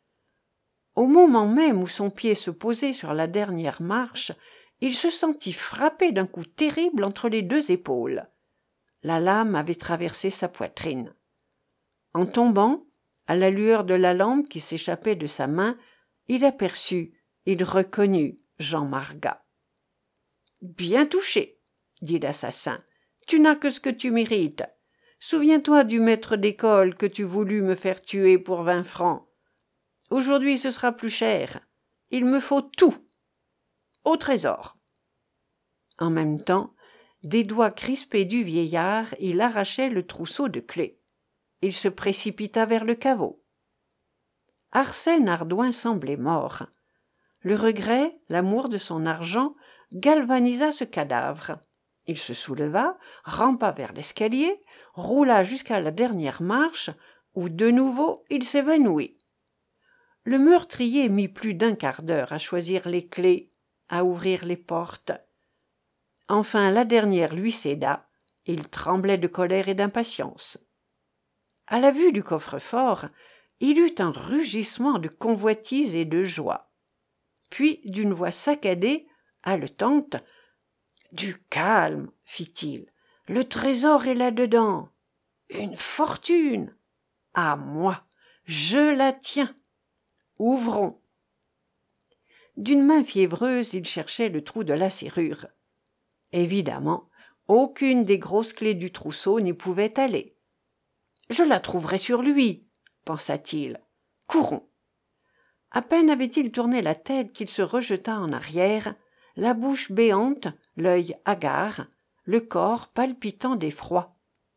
Au moment même où son pied se posait sur la dernière marche, il se sentit frapper d'un coup terrible entre les 2 épaules. La lame avait traversé sa poitrine. En tombant, à la lueur de la lampe qui s'échappait de sa main, il aperçut, il reconnut Jean Margat. « Bien touché, » dit l'assassin. « Tu n'as que ce que tu mérites. Souviens-toi du maître d'école que tu voulus me faire tuer pour 20 francs. Aujourd'hui ce sera plus cher. Il me faut tout. Au trésor. » En même temps, des doigts crispés du vieillard, il arrachait le trousseau de clés. Il se précipita vers le caveau. Arsène Hardouin semblait mort. Le regret, l'amour de son argent, galvanisa ce cadavre. Il se souleva, rampa vers l'escalier, roula jusqu'à la dernière marche, où de nouveau il s'évanouit. Le meurtrier mit plus d'1 quart d'heure à choisir les clés, à ouvrir les portes. Enfin la dernière lui céda, il tremblait de colère et d'impatience. À la vue du coffre-fort, il eut un rugissement de convoitise et de joie. Puis, d'une voix saccadée, haletante, « Du calme, fit-il, le trésor est là-dedans. Une fortune. À moi, je la tiens. Ouvrons. » D'une main fiévreuse, il cherchait le trou de la serrure. Évidemment, aucune des grosses clés du trousseau n'y pouvait aller. « Je la trouverai sur lui, » pensa-t-il. « Courons. » À peine avait-il tourné la tête qu'il se rejeta en arrière, la bouche béante, l'œil hagard, le corps palpitant d'effroi.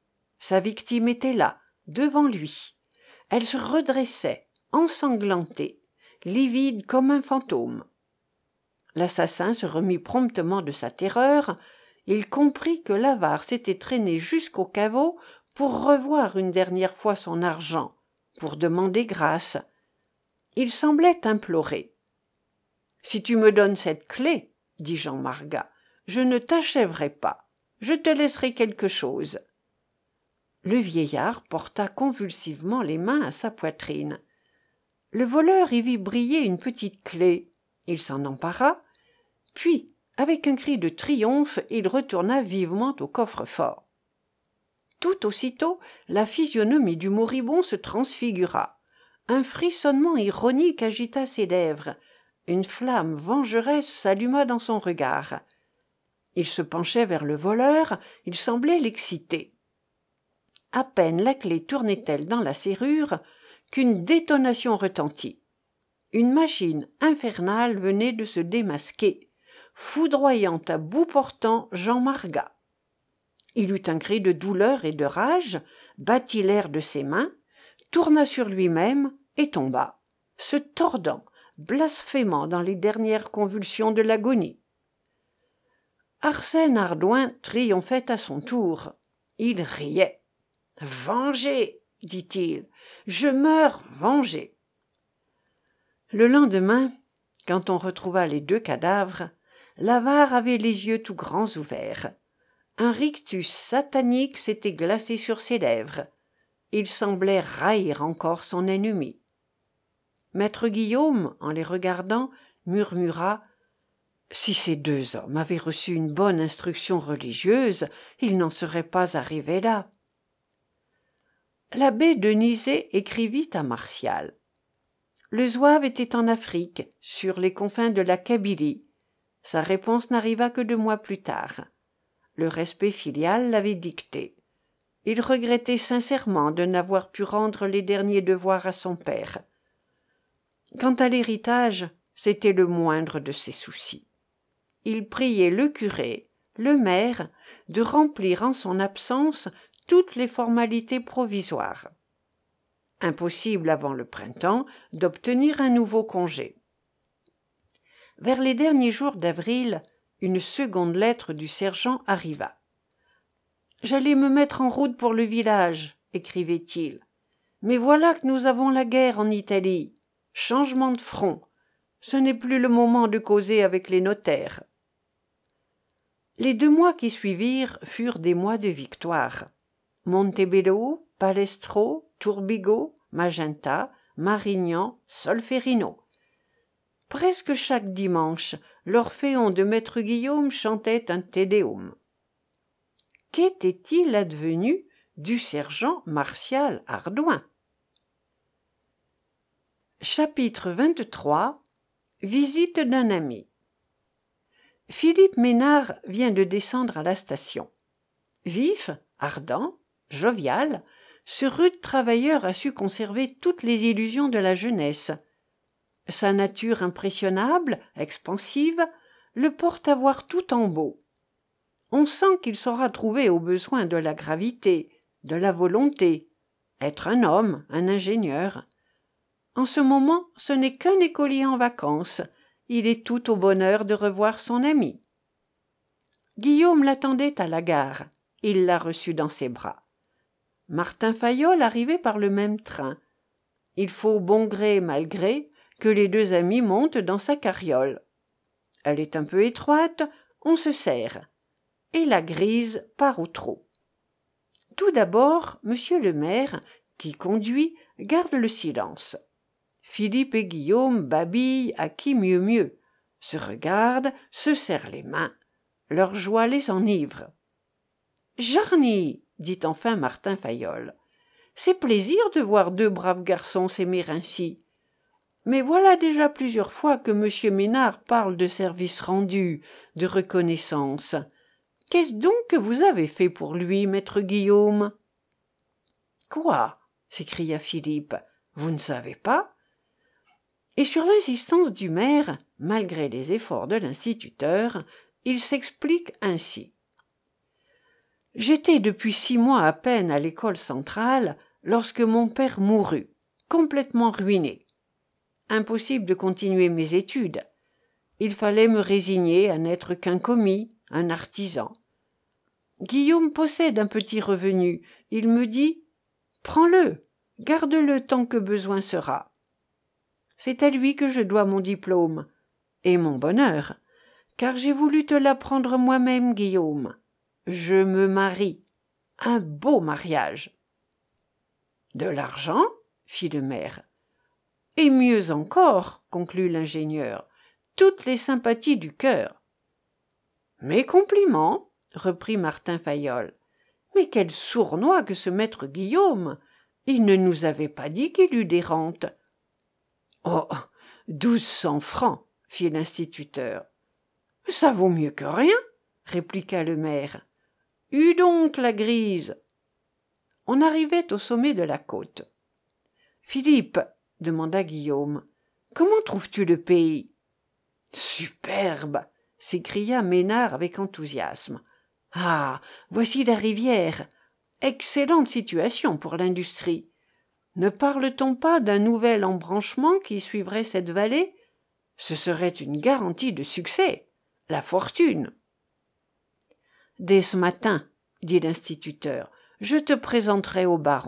Sa victime était là, devant lui. Elle se redressait, ensanglantée, livide comme un fantôme. L'assassin se remit promptement de sa terreur. Il comprit que l'avare s'était traîné jusqu'au caveau pour revoir une dernière fois son argent, pour demander grâce. Il semblait implorer. « Si tu me donnes cette clé, dit Jean Margat, je ne t'achèverai pas. Je te laisserai quelque chose. » Le vieillard porta convulsivement les mains à sa poitrine. Le voleur y vit briller une petite clé. Il s'en empara, puis, avec un cri de triomphe, il retourna vivement au coffre-fort. Tout aussitôt, la physionomie du moribond se transfigura. Un frissonnement ironique agita ses lèvres. Une flamme vengeresse s'alluma dans son regard. Il se penchait vers le voleur, il semblait l'exciter. À peine la clé tournait-elle dans la serrure qu'une détonation retentit. Une machine infernale venait de se démasquer, foudroyant à bout portant Jean Margat. Il eut un cri de douleur et de rage, battit l'air de ses mains, tourna sur lui-même et tomba, se tordant, blasphémant dans les dernières convulsions de l'agonie. Arsène Hardouin triomphait à son tour. Il riait. « Vengé !» dit-il. « Je meurs vengé !» Le lendemain, quand on retrouva les deux cadavres, l'avare avait les yeux tout grands ouverts. Un rictus satanique s'était glacé sur ses lèvres. Il semblait raillir encore son ennemi. Maître Guillaume, en les regardant, murmura « Si ces deux hommes avaient reçu une bonne instruction religieuse, ils n'en seraient pas arrivés là. » L'abbé Denizet écrivit à Martial. Le zouave était en Afrique, sur les confins de la Kabylie. Sa réponse n'arriva que 2 mois plus tard. Le respect filial l'avait dicté. Il regrettait sincèrement de n'avoir pu rendre les derniers devoirs à son père. Quant à l'héritage, c'était le moindre de ses soucis. Il priait le curé, le maire, de remplir en son absence toutes les formalités provisoires. Impossible avant le printemps d'obtenir un nouveau congé. Vers les derniers jours d'avril, une seconde lettre du sergent arriva. « J'allais me mettre en route pour le village, » écrivait-il. « Mais voilà que nous avons la guerre en Italie. Changement de front. Ce n'est plus le moment de causer avec les notaires. » Les 2 mois qui suivirent furent des mois de victoire. Montebello, Palestro, Turbigo, Magenta, Marignan, Solferino. Presque chaque dimanche, l'orphéon de maître Guillaume chantait un Te Deum. Qu'était-il advenu du sergent Martial Hardouin? Chapitre 23. Visite d'un ami. Philippe Ménard vient de descendre à la station. Vif, ardent, jovial, ce rude travailleur a su conserver toutes les illusions de la jeunesse. Sa nature impressionnable, expansive, le porte à voir tout en beau. On sent qu'il saura trouver au besoin de la gravité, de la volonté, être un homme, un ingénieur. En ce moment, ce n'est qu'un écolier en vacances. Il est tout au bonheur de revoir son ami. Guillaume l'attendait à la gare. Il l'a reçu dans ses bras. Martin Fayolle arrivait par le même train. Il faut bon gré mal gré que les 2 amis montent dans sa carriole. Elle est un peu étroite, on se serre. Et la grise part au trot. Tout d'abord, monsieur le maire, qui conduit, garde le silence. Philippe et Guillaume babillent à qui mieux, se regardent, se serrent les mains. Leur joie les enivre. « Jarny !» dit enfin Martin Fayolle. « C'est plaisir de voir 2 braves garçons s'aimer ainsi. Mais voilà déjà plusieurs fois que monsieur Ménard parle de service rendu, de reconnaissance. Qu'est-ce donc que vous avez fait pour lui, maître Guillaume ?»« Quoi ?» s'écria Philippe. « Vous ne savez pas ?» Et sur l'insistance du maire, malgré les efforts de l'instituteur, il s'explique ainsi. J'étais depuis 6 mois à peine à l'école centrale lorsque mon père mourut, complètement ruiné. Impossible de continuer mes études. Il fallait me résigner à n'être qu'un commis, un artisan. Guillaume possède un petit revenu. Il me dit « Prends-le, garde-le tant que besoin sera. » C'est à lui que je dois mon diplôme et mon bonheur, car j'ai voulu te l'apprendre moi-même, Guillaume. Je me marie. Un beau mariage. « De l'argent ?» fit le maire. « Et mieux encore, » conclut l'ingénieur, « toutes les sympathies du cœur. »« Mes compliments, » reprit Martin Fayolle. « Mais quel sournois que ce maître Guillaume! Il ne nous avait pas dit qu'il eût des rentes. »« Oh, 1200 francs, » fit l'instituteur. « Ça vaut mieux que rien, » répliqua le maire. « Eut donc la grise. » On arrivait au sommet de la côte. « Philippe, » demanda Guillaume, « comment trouves-tu le pays ?»« Superbe !» s'écria Ménard avec enthousiasme. « Ah, voici la rivière. Excellente situation pour l'industrie. Ne parle-t-on pas d'un nouvel embranchement qui suivrait cette vallée? Ce serait une garantie de succès. La fortune. » « Dès ce matin, » dit l'instituteur, « je te présenterai au baron. »«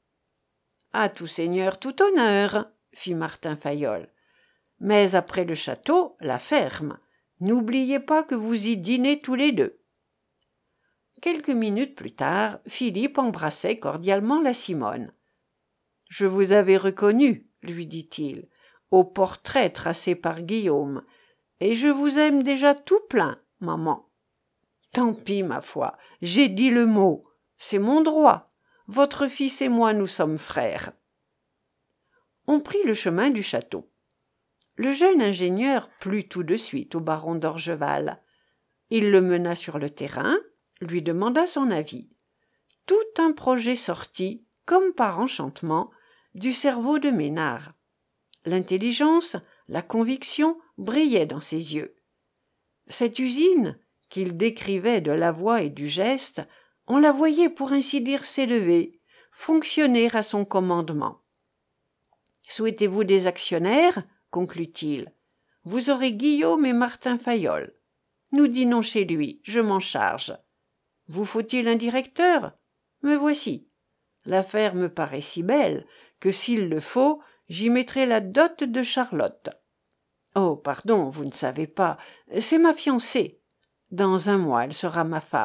À tout seigneur, tout honneur, » fit Martin Fayolle. « Mais après le château, la ferme. N'oubliez pas que vous y dînez tous les deux. » Quelques minutes plus tard, Philippe embrassait cordialement la Simone. « Je vous avais reconnu, » lui dit-il, « au portrait tracé par Guillaume, et je vous aime déjà tout plein, maman. » « Tant pis, ma foi, j'ai dit le mot. C'est mon droit. Votre fils et moi, nous sommes frères. » On prit le chemin du château. Le jeune ingénieur plut tout de suite au baron d'Orgeval. Il le mena sur le terrain, lui demanda son avis. Tout un projet sortit, comme par enchantement, du cerveau de Ménard. L'intelligence, la conviction brillaient dans ses yeux. Cette usine, qu'il décrivait de la voix et du geste, on la voyait pour ainsi dire s'élever, fonctionner à son commandement. « Souhaitez-vous des actionnaires ?» conclut-il. « Vous aurez Guillaume et Martin Fayolle. Nous dînons chez lui, je m'en charge. Vous faut-il un directeur? Me voici. L'affaire me paraît si belle que s'il le faut, j'y mettrai la dot de Charlotte. Oh, pardon, vous ne savez pas, c'est ma fiancée. Dans 1 mois, elle sera ma femme. »«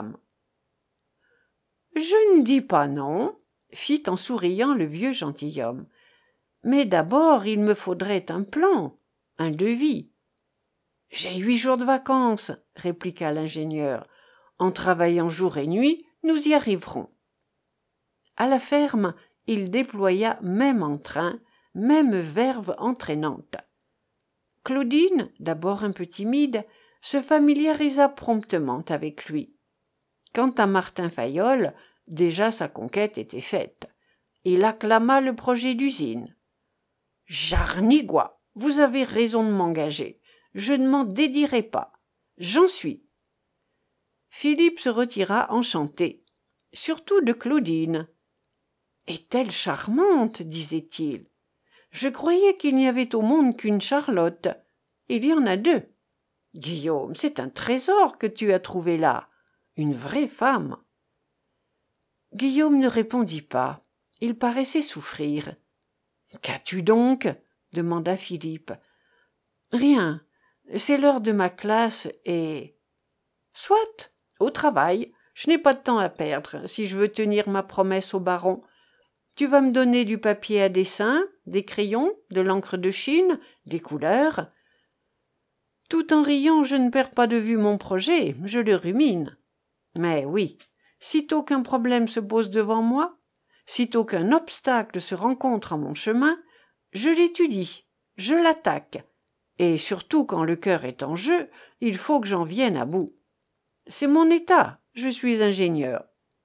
Je ne dis pas non, » fit en souriant le vieux gentilhomme. « Mais d'abord, il me faudrait un plan, un devis. »« J'ai 8 jours de vacances, » répliqua l'ingénieur. « En travaillant jour et nuit, nous y arriverons. » À la ferme, il déploya même entrain, même verve entraînante. Claudine, d'abord un peu timide, se familiarisa promptement avec lui. Quant à Martin Fayolle, déjà sa conquête était faite. Il acclama le projet d'usine. « Jarnigois, vous avez raison de m'engager. Je ne m'en dédierai pas. J'en suis. » Philippe se retira enchanté, surtout de Claudine. « Est-elle charmante ?» disait-il. « Je croyais qu'il n'y avait au monde qu'une Charlotte. Il y en a 2. Guillaume, c'est un trésor que tu as trouvé là. Une vraie femme. » Guillaume ne répondit pas. Il paraissait souffrir. « Qu'as-tu donc ?» demanda Philippe. « Rien. C'est l'heure de ma classe et... »« Soit, au travail. Je n'ai pas de temps à perdre si je veux tenir ma promesse au baron. Tu vas me donner du papier à dessin, des crayons, de l'encre de Chine, des couleurs. » Tout en riant, je ne perds pas de vue mon projet, je le rumine. Mais oui, sitôt qu'un problème se pose devant moi, sitôt qu'un obstacle se rencontre en mon chemin, je l'étudie, je l'attaque, et surtout quand le cœur est en jeu, il faut que j'en vienne à bout. C'est mon état, je suis ingénieur.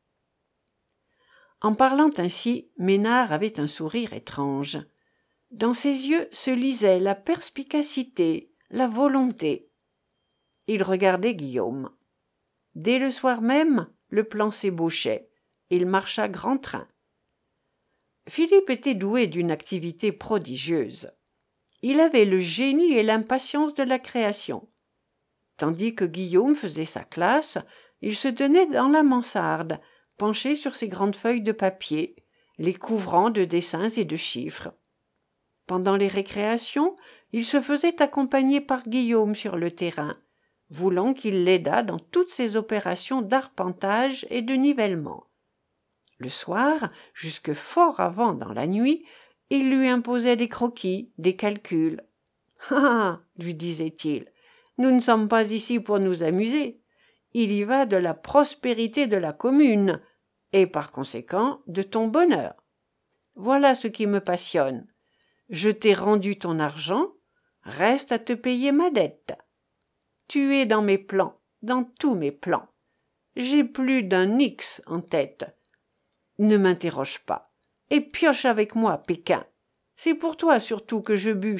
En parlant ainsi, Ménard avait un sourire étrange. Dans ses yeux se lisait la perspicacité, la volonté. Il regardait Guillaume. Dès le soir même, le plan s'ébauchait. Il marcha grand train. Philippe était doué d'une activité prodigieuse. Il avait le génie et l'impatience de la création. Tandis que Guillaume faisait sa classe, il se tenait dans la mansarde, penché sur ses grandes feuilles de papier, les couvrant de dessins et de chiffres. Pendant les récréations, il se faisait accompagner par Guillaume sur le terrain, voulant qu'il l'aidât dans toutes ses opérations d'arpentage et de nivellement. Le soir, jusque fort avant dans la nuit, il lui imposait des croquis, des calculs. « Ah !» lui disait-il, « nous ne sommes pas ici pour nous amuser. Il y va de la prospérité de la commune, et par conséquent de ton bonheur. Voilà ce qui me passionne. Je t'ai rendu ton argent, reste à te payer ma dette. Tu es dans mes plans, dans tous mes plans. J'ai plus d'un X en tête. Ne m'interroge pas, et pioche avec moi, Pékin. C'est pour toi surtout que je bûche. »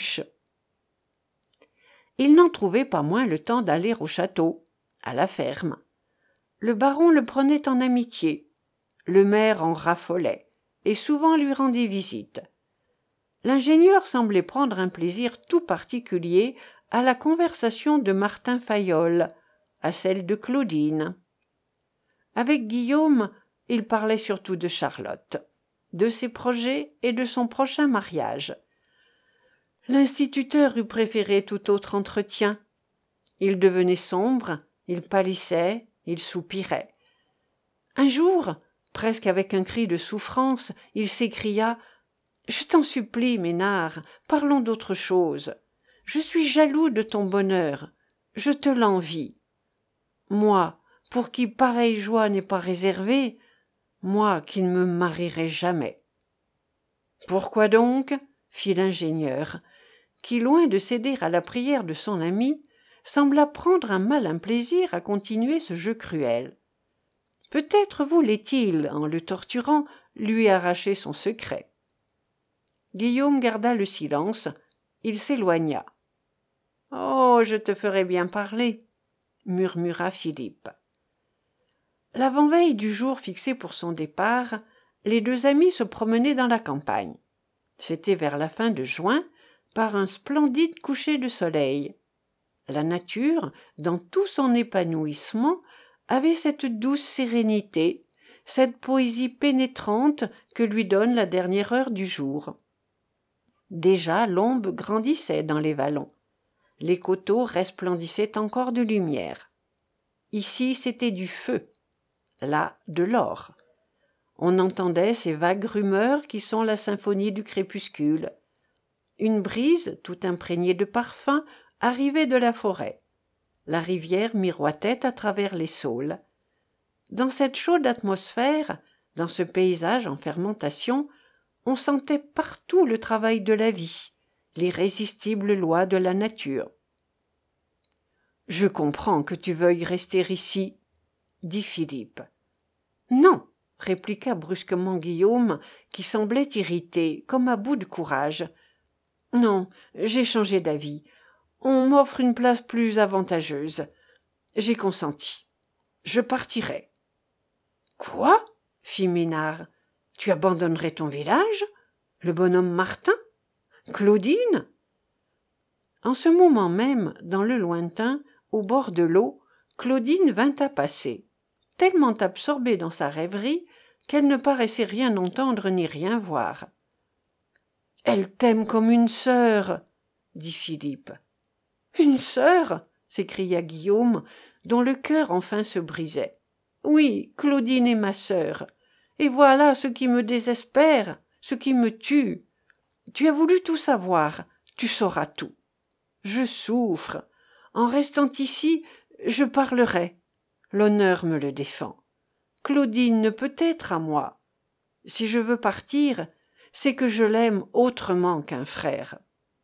Il n'en trouvait pas moins le temps d'aller au château, à la ferme. Le baron le prenait en amitié. Le maire en raffolait, et souvent lui rendait visite. L'ingénieur semblait prendre un plaisir tout particulier à la conversation de Martin Fayolle, à celle de Claudine. Avec Guillaume, il parlait surtout de Charlotte, de ses projets et de son prochain mariage. L'instituteur eût préféré tout autre entretien. Il devenait sombre, il pâlissait, il soupirait. Un jour, presque avec un cri de souffrance, il s'écria « Je t'en supplie, Ménard, parlons d'autre chose. Je suis jaloux de ton bonheur. Je te l'envie. Moi, pour qui pareille joie n'est pas réservée, moi qui ne me marierai jamais. » « Pourquoi donc ?» fit l'ingénieur, qui, loin de céder à la prière de son ami, sembla prendre un malin plaisir à continuer ce jeu cruel. Peut-être voulait-il, en le torturant, lui arracher son secret. Guillaume garda le silence, il s'éloigna. « Oh, je te ferai bien parler, » murmura Philippe. L'avant-veille du jour fixé pour son départ, les deux amis se promenaient dans la campagne. C'était vers la fin de juin, par un splendide coucher de soleil. La nature, dans tout son épanouissement, avait cette douce sérénité, cette poésie pénétrante que lui donne la dernière heure du jour. Déjà l'ombre grandissait dans les vallons. Les coteaux resplendissaient encore de lumière. Ici, c'était du feu, là, de l'or. On entendait ces vagues rumeurs qui sont la symphonie du crépuscule. Une brise, tout imprégnée de parfums, arrivait de la forêt. La rivière miroitait à travers les saules. Dans cette chaude atmosphère, dans ce paysage en fermentation, on sentait partout le travail de la vie, l'irrésistible loi de la nature. « Je comprends que tu veuilles rester ici, » dit Philippe. « Non, » répliqua brusquement Guillaume, qui semblait irrité, comme à bout de courage. « Non, j'ai changé d'avis. On m'offre une place plus avantageuse. J'ai consenti. Je partirai. »« Quoi ?» fit Ménard. « Tu abandonnerais ton village? Le bonhomme Martin? Claudine ?» En ce moment même, dans le lointain, au bord de l'eau, Claudine vint à passer, tellement absorbée dans sa rêverie qu'elle ne paraissait rien entendre ni rien voir. « Elle t'aime comme une sœur, » dit Philippe. « Une sœur ?» s'écria Guillaume, dont le cœur enfin se brisait. « Oui, Claudine est ma sœur. Et voilà ce qui me désespère, ce qui me tue. Tu as voulu tout savoir, tu sauras tout. Je souffre. En restant ici, je parlerai. L'honneur me le défend. Claudine ne peut être à moi. Si je veux partir, c'est que je l'aime autrement qu'un frère. »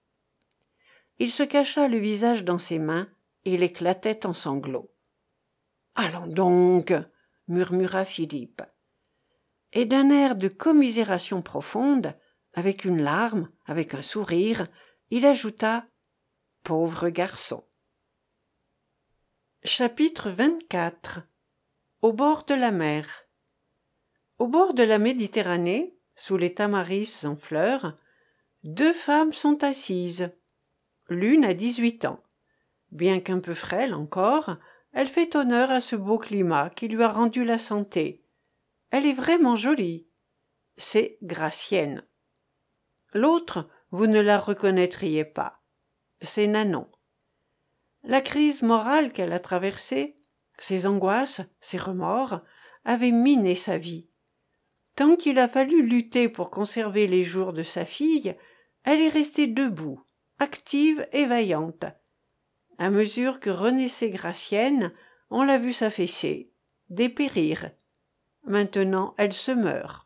Il se cacha le visage dans ses mains, et il éclatait en sanglots. « Allons donc !» murmura Philippe. Et d'un air de commisération profonde, avec une larme, avec un sourire, il ajouta « Pauvre garçon !» Chapitre 24. Au bord de la mer. Au bord de la Méditerranée, sous les tamaris en fleurs, deux femmes sont assises. L'une a 18 ans. Bien qu'un peu frêle encore, elle fait honneur à ce beau climat qui lui a rendu la santé. Elle est vraiment jolie. C'est Gracienne. L'autre, vous ne la reconnaîtriez pas. C'est Nanon. La crise morale qu'elle a traversée, ses angoisses, ses remords, avaient miné sa vie. Tant qu'il a fallu lutter pour conserver les jours de sa fille, elle est restée debout, active et vaillante. À mesure que renaissait Gracienne, on l'a vue s'affaisser, dépérir. Maintenant, elle se meurt.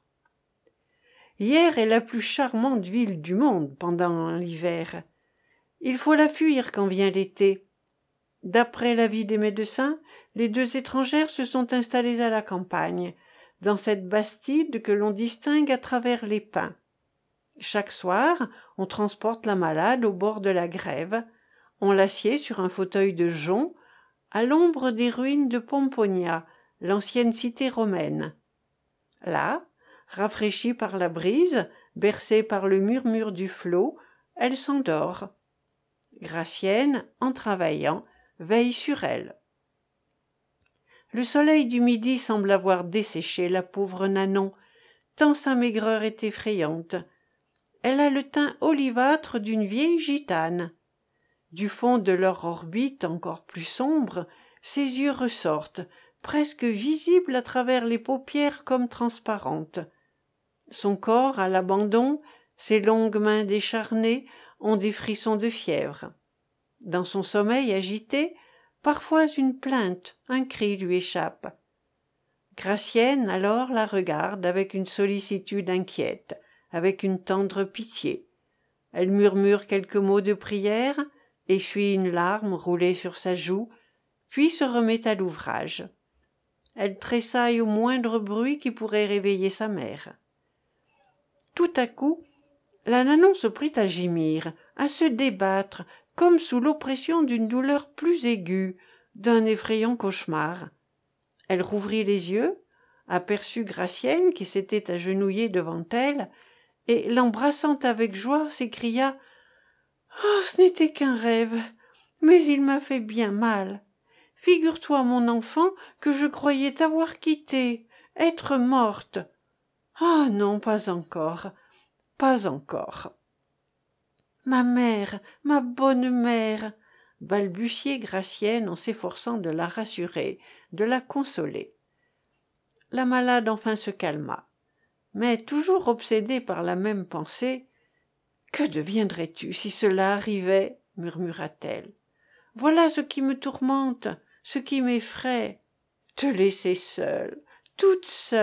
Hier est la plus charmante ville du monde pendant l'hiver. Il faut la fuir quand vient l'été. D'après l'avis des médecins, les deux étrangères se sont installées à la campagne, dans cette bastide que l'on distingue à travers les pins. Chaque soir, on transporte la malade au bord de la grève, on l'assied sur un fauteuil de jonc, à l'ombre des ruines de Pomponia, l'ancienne cité romaine. Là, rafraîchie par la brise, bercée par le murmure du flot, elle s'endort. Gracienne, en travaillant, veille sur elle. Le soleil du midi semble avoir desséché la pauvre Nanon, tant sa maigreur est effrayante. Elle a le teint olivâtre d'une vieille gitane. Du fond de leur orbite encore plus sombre, ses yeux ressortent, presque visibles à travers les paupières comme transparentes. Son corps à l'abandon, ses longues mains décharnées ont des frissons de fièvre. Dans son sommeil agité, parfois une plainte, un cri lui échappe. Gracienne alors la regarde avec une sollicitude inquiète, avec une tendre pitié. Elle murmure quelques mots de prière, essuie une larme roulée sur sa joue, puis se remet à l'ouvrage. Elle tressaille au moindre bruit qui pourrait réveiller sa mère. Tout à coup, la Nanon se prit à gémir, à se débattre, comme sous l'oppression d'une douleur plus aiguë, d'un effrayant cauchemar. Elle rouvrit les yeux, aperçut Gracienne qui s'était agenouillée devant elle, et, l'embrassant avec joie, s'écria « Oh, ce n'était qu'un rêve, mais il m'a fait bien mal. Figure-toi, mon enfant, que je croyais t'avoir quittée, être morte. Ah non, pas encore, pas encore. » « Ma mère, ma bonne mère !» balbutiait Gracienne en s'efforçant de la rassurer, de la consoler. La malade enfin se calma, mais toujours obsédée par la même pensée. « Que deviendrais-tu si cela arrivait ?» murmura-t-elle. « Voilà ce qui me tourmente, ce qui m'effraie. Te laisser seule, toute seule. »«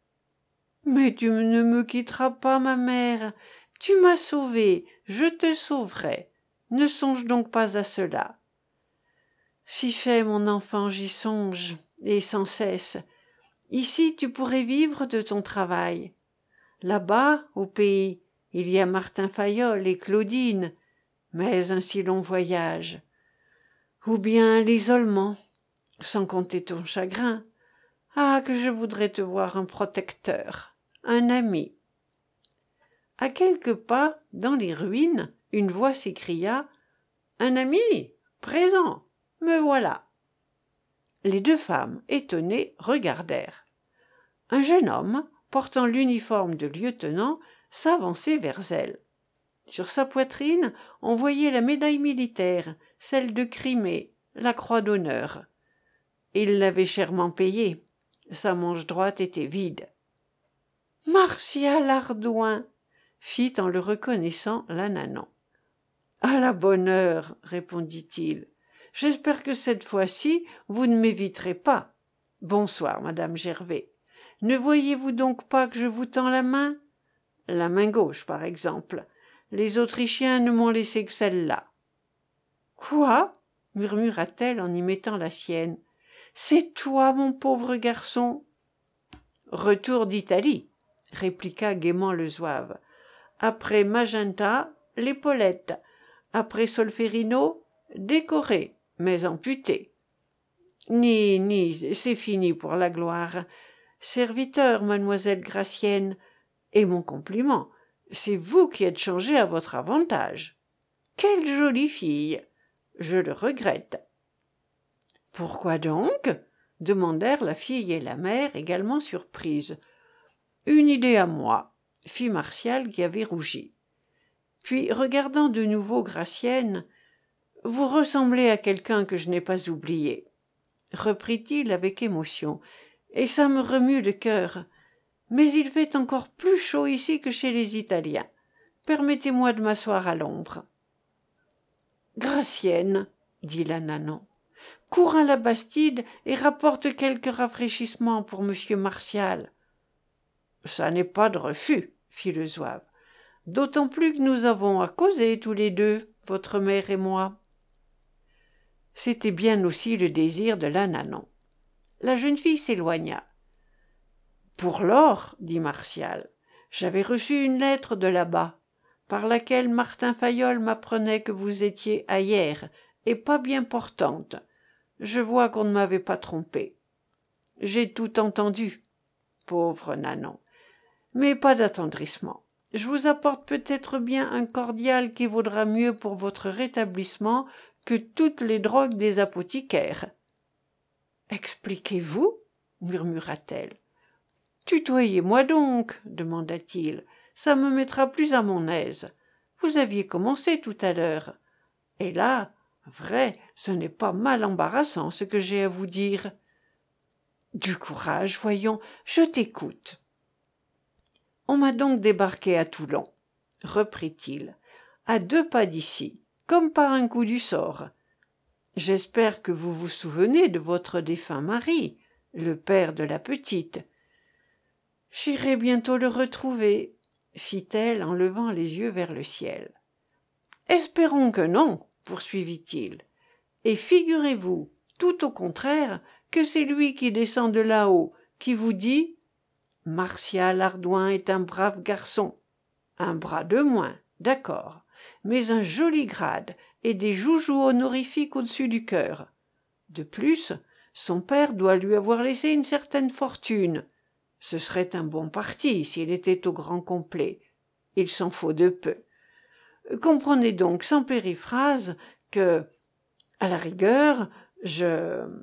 Mais tu ne me quitteras pas, ma mère. Tu m'as sauvée, je te sauverai. Ne songe donc pas à cela. » « Si fait, mon enfant, j'y songe, et sans cesse. Ici, tu pourrais vivre de ton travail. Là-bas, au pays, il y a Martin Fayolle et Claudine, mais un si long voyage. Ou bien l'isolement, sans compter ton chagrin. Ah, que je voudrais te voir un protecteur, un ami. » À quelques pas, dans les ruines, une voix s'écria « Un ami, présent, me voilà. » Les deux femmes, étonnées, regardèrent. Un jeune homme, portant l'uniforme de lieutenant, s'avançait vers elles. Sur sa poitrine, on voyait la médaille militaire, celle de Crimée, la croix d'honneur. Il l'avait chèrement payée. Sa manche droite était vide. « Martial Ardouin !» fit en le reconnaissant la Nanon. « À la bonne heure, répondit-il. J'espère que cette fois-ci, vous ne m'éviterez pas. Bonsoir, madame Gervais. Ne voyez-vous donc pas que je vous tends la main? La main gauche, par exemple. Les Autrichiens ne m'ont laissé que celle-là. »« Quoi ?» murmura-t-elle en y mettant la sienne. « C'est toi, mon pauvre garçon ?»« Retour d'Italie, » répliqua gaiement le zouave. « Après Magenta, l'épaulette. Après Solferino, décoré, mais amputé. Ni, c'est fini pour la gloire. Serviteur, mademoiselle Gracienne, et mon compliment, c'est vous qui êtes changée à votre avantage. Quelle jolie fille! Je le regrette. Pourquoi donc? Demandèrent la fille et la mère, également surprises. Une idée à moi, fit Martial qui avait rougi. Puis, regardant de nouveau Gracienne, vous ressemblez à quelqu'un que je n'ai pas oublié, reprit-il avec émotion, et ça me remue le cœur. Mais il fait encore plus chaud ici que chez les Italiens. Permettez-moi de m'asseoir à l'ombre. Gracienne, dit la Nanon, cours à la Bastide et rapporte quelques rafraîchissements pour monsieur Martial. Ça n'est pas de refus, fit le zouave, d'autant plus que nous avons à causer tous les deux, votre mère et moi. C'était bien aussi le désir de la Nanon. La jeune fille s'éloigna. Pour lors, dit Martial, j'avais reçu une lettre de là-bas, par laquelle Martin Fayolle m'apprenait que vous étiez à Hyères, et pas bien portante. Je vois qu'on ne m'avait pas trompé. J'ai tout entendu, pauvre Nanon, mais pas d'attendrissement. Je vous apporte peut-être bien un cordial qui vaudra mieux pour votre rétablissement que toutes les drogues des apothicaires. Expliquez-vous, murmura-t-elle. Tutoyez-moi donc, demanda-t-il, ça me mettra plus à mon aise. Vous aviez commencé tout à l'heure. Et là, vrai, ce n'est pas mal embarrassant ce que j'ai à vous dire. Du courage, voyons, je t'écoute. On m'a donc débarqué à Toulon, reprit-il, à 2 pas d'ici, comme par un coup du sort. J'espère que vous vous souvenez de votre défunt mari, le père de la petite. J'irai bientôt le retrouver, fit-elle en levant les yeux vers le ciel. Espérons que non, poursuivit-il. Et figurez-vous, tout au contraire, que c'est lui qui descend de là-haut, qui vous dit « Martial Ardouin est un brave garçon. Un bras de moins, d'accord, mais un joli grade et des joujoux honorifiques au-dessus du cœur. De plus, son père doit lui avoir laissé une certaine fortune. Ce serait un bon parti s'il était au grand complet. Il s'en faut de peu. Comprenez donc sans périphrase que, à la rigueur, enfin... »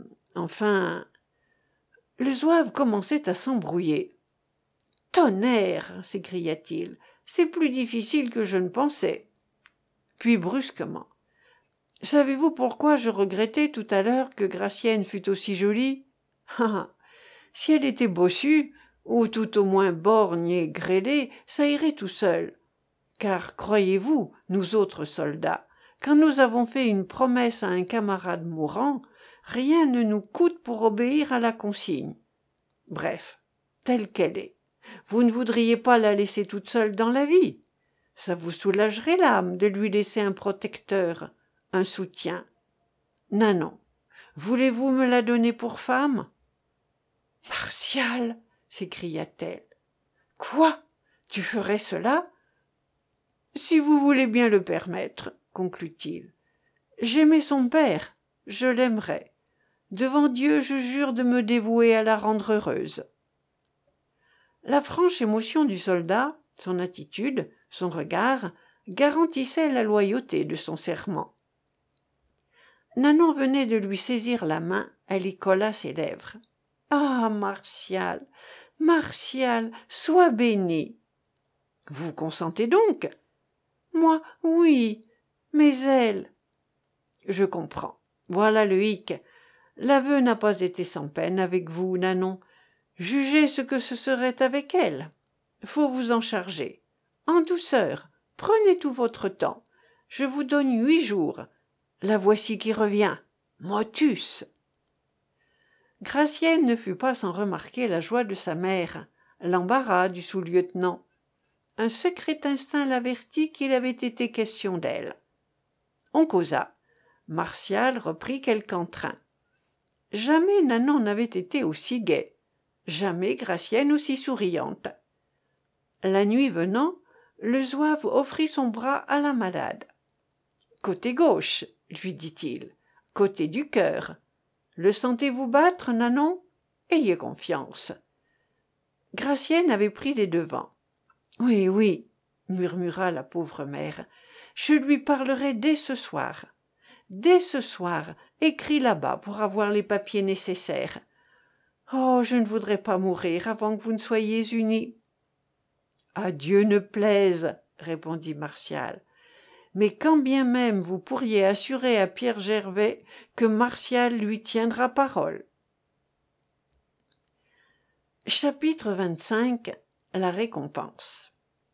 Le zouave commençait à s'embrouiller. « Tonnerre !» s'écria-t-il. « C'est plus difficile que je ne pensais. » Puis brusquement. « Savez-vous pourquoi je regrettais tout à l'heure que Gracienne fût aussi jolie ? Ah, si elle était bossue, ou tout au moins borgne et grêlée, ça irait tout seul. Car, croyez-vous, nous autres soldats, quand nous avons fait une promesse à un camarade mourant, rien ne nous coûte pour obéir à la consigne. Bref, telle qu'elle est. Vous ne voudriez pas la laisser toute seule dans la vie. Ça vous soulagerait l'âme de lui laisser un protecteur, un soutien. Nanon, voulez-vous me la donner pour femme ? » « Martial !» s'écria-t-elle. « Quoi ? Tu ferais cela ? » ?»« Si vous voulez bien le permettre, conclut-il. J'aimais son père, je l'aimerais. Devant Dieu, je jure de me dévouer à la rendre heureuse. » La franche émotion du soldat, son attitude, son regard, garantissaient la loyauté de son serment. Nanon venait de lui saisir la main, elle y colla ses lèvres. « Ah, Martial, Martial, sois béni !»« Vous consentez donc ?»« Moi, oui, mais elle... » « Je comprends. Voilà le hic. L'aveu n'a pas été sans peine avec vous, Nanon. Jugez ce que ce serait avec elle. Faut vous en charger. En douceur, prenez tout votre temps. Je vous donne 8 jours. La voici qui revient. Motus !» Gracienne ne fut pas sans remarquer la joie de sa mère, l'embarras du sous-lieutenant. Un secret instinct l'avertit qu'il avait été question d'elle. On causa. Martial reprit quelque entrain. Jamais Nanon n'avait été aussi gaie, jamais Gracienne aussi souriante. La nuit venant, le zouave offrit son bras à la malade. « Côté gauche, lui dit-il, côté du cœur. Le sentez-vous battre, Nanon? Ayez confiance. Gracienne avait pris les devants. Oui, oui, murmura la pauvre mère, je lui parlerai dès ce soir. Dès ce soir, écris là-bas pour avoir les papiers nécessaires. Oh, je ne voudrais pas mourir avant que vous ne soyez unis. À Dieu ne plaise, répondit Martial. Mais quand bien même vous pourriez assurer à Pierre Gervais que Martial lui tiendra parole. Chapitre 25. La récompense.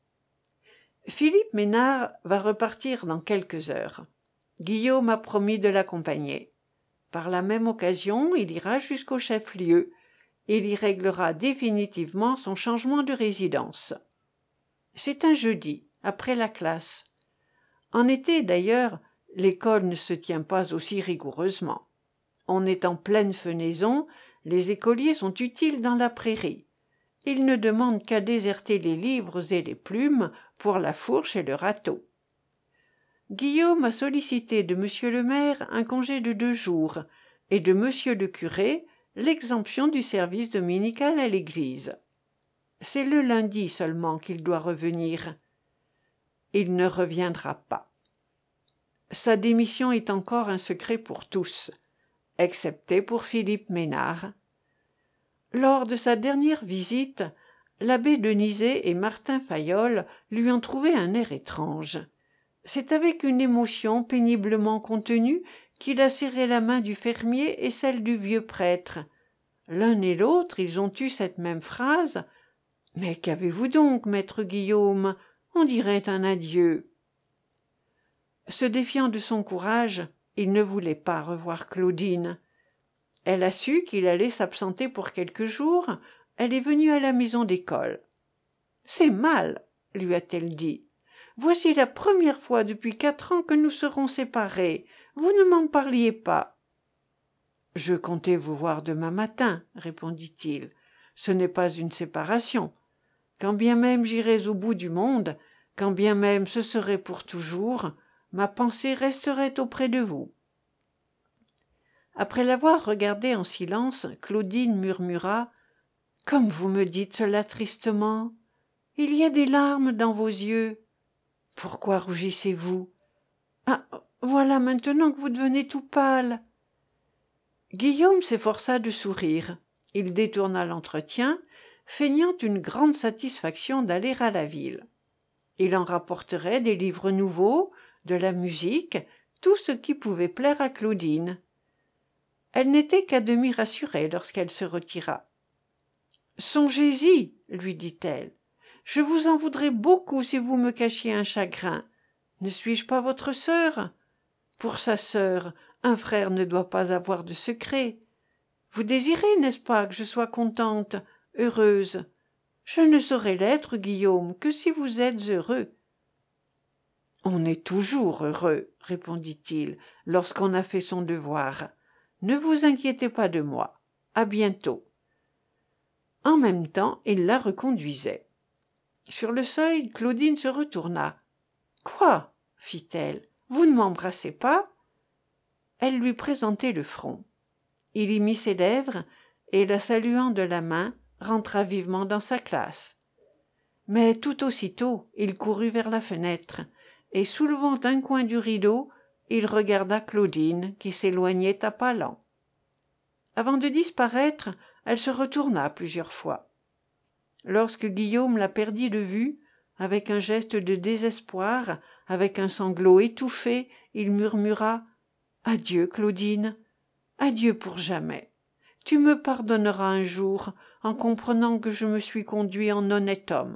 Philippe Ménard va repartir dans quelques heures. Guillaume a promis de l'accompagner. Par la même occasion, il ira jusqu'au chef-lieu. Il y réglera définitivement son changement de résidence. C'est un jeudi, après la classe. En été, d'ailleurs, l'école ne se tient pas aussi rigoureusement. On est en pleine fenaison, les écoliers sont utiles dans la prairie. Ils ne demandent qu'à déserter les livres et les plumes pour la fourche et le râteau. Guillaume a sollicité de monsieur le maire un congé de 2 jours et de monsieur le curé l'exemption du service dominical à l'église. C'est le lundi seulement qu'il doit revenir. Il ne reviendra pas. Sa démission est encore un secret pour tous, excepté pour Philippe Ménard. Lors de sa dernière visite, l'abbé Denizet et Martin Fayolle lui ont trouvé un air étrange. C'est avec une émotion péniblement contenue qu'il a serré la main du fermier et celle du vieux prêtre. L'un et l'autre, ils ont eu cette même phrase. « Mais qu'avez-vous donc, maître Guillaume? On dirait un adieu. » Se défiant de son courage, il ne voulait pas revoir Claudine. Elle a su qu'il allait s'absenter pour quelques jours. Elle est venue à la maison d'école. « C'est mal, » lui a-t-elle dit. « Voici la première fois depuis 4 ans que nous serons séparés. Vous ne m'en parliez pas. »« Je comptais vous voir demain matin, » répondit-il. « Ce n'est pas une séparation. Quand bien même j'irais au bout du monde, quand bien même ce serait pour toujours, ma pensée resterait auprès de vous. » Après l'avoir regardé en silence, Claudine murmura « Comme vous me dites cela tristement, il y a des larmes dans vos yeux. Pourquoi rougissez-vous? Ah, voilà maintenant que vous devenez tout pâle. » Guillaume s'efforça de sourire. Il détourna l'entretien, feignant une grande satisfaction d'aller à la ville. Il en rapporterait des livres nouveaux, de la musique, tout ce qui pouvait plaire à Claudine. Elle n'était qu'à demi rassurée lorsqu'elle se retira. « Songez-y, lui dit-elle. Je vous en voudrais beaucoup si vous me cachiez un chagrin. Ne suis-je pas votre sœur? Pour sa sœur, un frère ne doit pas avoir de secret. Vous désirez, n'est-ce pas, que je sois contente, heureuse? Je ne saurais l'être, Guillaume, que si vous êtes heureux. »« On est toujours heureux, répondit-il, lorsqu'on a fait son devoir. Ne vous inquiétez pas de moi. À bientôt. » En même temps, il la reconduisait. Sur le seuil, Claudine se retourna. « Quoi ?» fit-elle. « Vous ne m'embrassez pas ?» Elle lui présentait le front. Il y mit ses lèvres, et, la saluant de la main, rentra vivement dans sa classe. Mais tout aussitôt, il courut vers la fenêtre, et soulevant un coin du rideau, il regarda Claudine, qui s'éloignait à pas lents. Avant de disparaître, elle se retourna plusieurs fois. Lorsque Guillaume la perdit de vue, avec un geste de désespoir, avec un sanglot étouffé, il murmura « Adieu, Claudine, adieu pour jamais. Tu me pardonneras un jour en comprenant que je me suis conduit en honnête homme. »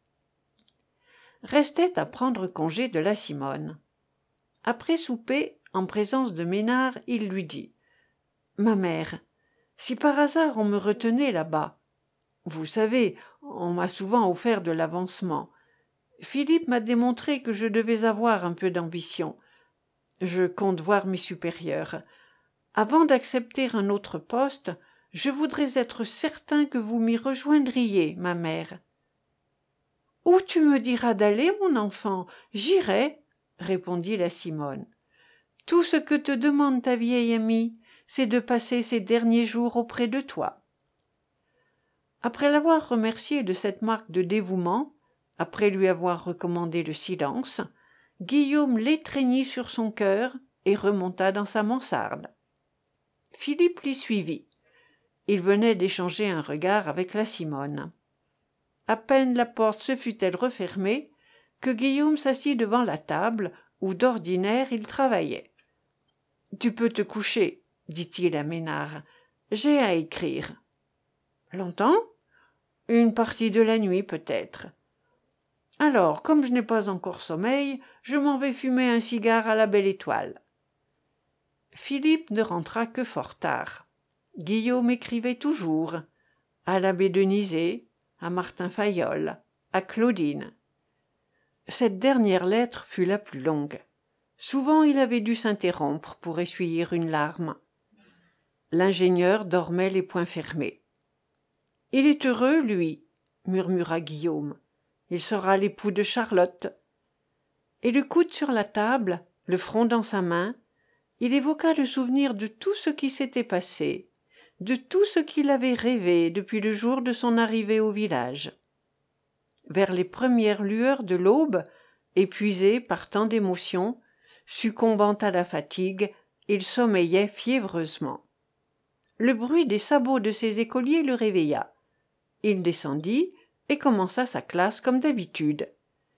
Restait à prendre congé de la Simone. Après souper, en présence de Ménard, il lui dit « Ma mère, si par hasard on me retenait là-bas, vous savez, on m'a souvent offert de l'avancement. Philippe m'a démontré que je devais avoir un peu d'ambition. Je compte voir mes supérieurs. Avant d'accepter un autre poste, je voudrais être certain que vous m'y rejoindriez, ma mère. »« Où tu me diras d'aller, mon enfant, j'irai, » répondit la Simone. « Tout ce que te demande ta vieille amie, c'est de passer ses derniers jours auprès de toi. » Après l'avoir remercié de cette marque de dévouement, après lui avoir recommandé le silence, Guillaume l'étreignit sur son cœur et remonta dans sa mansarde. Philippe l'y suivit. Il venait d'échanger un regard avec la Simone. À peine la porte se fut-elle refermée que Guillaume s'assit devant la table où d'ordinaire il travaillait. « Tu peux te coucher, » dit-il à Ménard. « J'ai à écrire. »« Longtemps ? » ?»« Une partie de la nuit, peut-être. »« Alors, comme je n'ai pas encore sommeil, je m'en vais fumer un cigare à la belle étoile. » Philippe ne rentra que fort tard. Guillaume écrivait toujours, à l'abbé Denizé, à Martin Fayolle, à Claudine. Cette dernière lettre fut la plus longue. Souvent il avait dû s'interrompre pour essuyer une larme. L'ingénieur dormait les poings fermés. « Il est heureux, lui, » murmura Guillaume. « Il sera l'époux de Charlotte. » Et le coude sur la table, le front dans sa main, il évoqua le souvenir de tout ce qui s'était passé, de tout ce qu'il avait rêvé depuis le jour de son arrivée au village. Vers les premières lueurs de l'aube, épuisé par tant d'émotions, succombant à la fatigue, il sommeillait fiévreusement. Le bruit des sabots de ses écoliers le réveilla. Il descendit et commença sa classe comme d'habitude.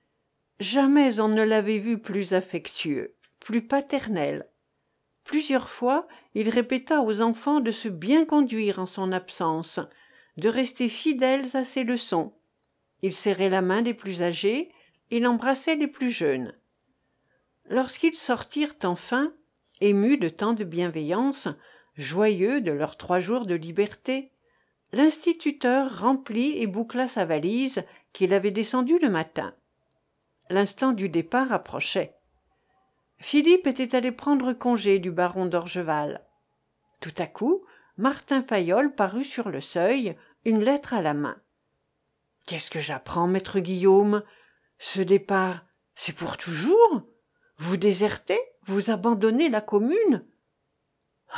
Jamais on ne l'avait vu plus affectueux, plus paternel. Plusieurs fois, il répéta aux enfants de se bien conduire en son absence, de rester fidèles à ses leçons. Il serrait la main des plus âgés, il embrassait les plus jeunes. Lorsqu'ils sortirent enfin, émus de tant de bienveillance, joyeux de leurs 3 jours de liberté, l'instituteur remplit et boucla sa valise qu'il avait descendue le matin. L'instant du départ approchait. Philippe était allé prendre congé du baron d'Orgeval. Tout à coup, Martin Fayolle parut sur le seuil, une lettre à la main. « Qu'est-ce que j'apprends, maître Guillaume? Ce départ, c'est pour toujours? Vous désertez? Vous abandonnez la commune? »« Ah !»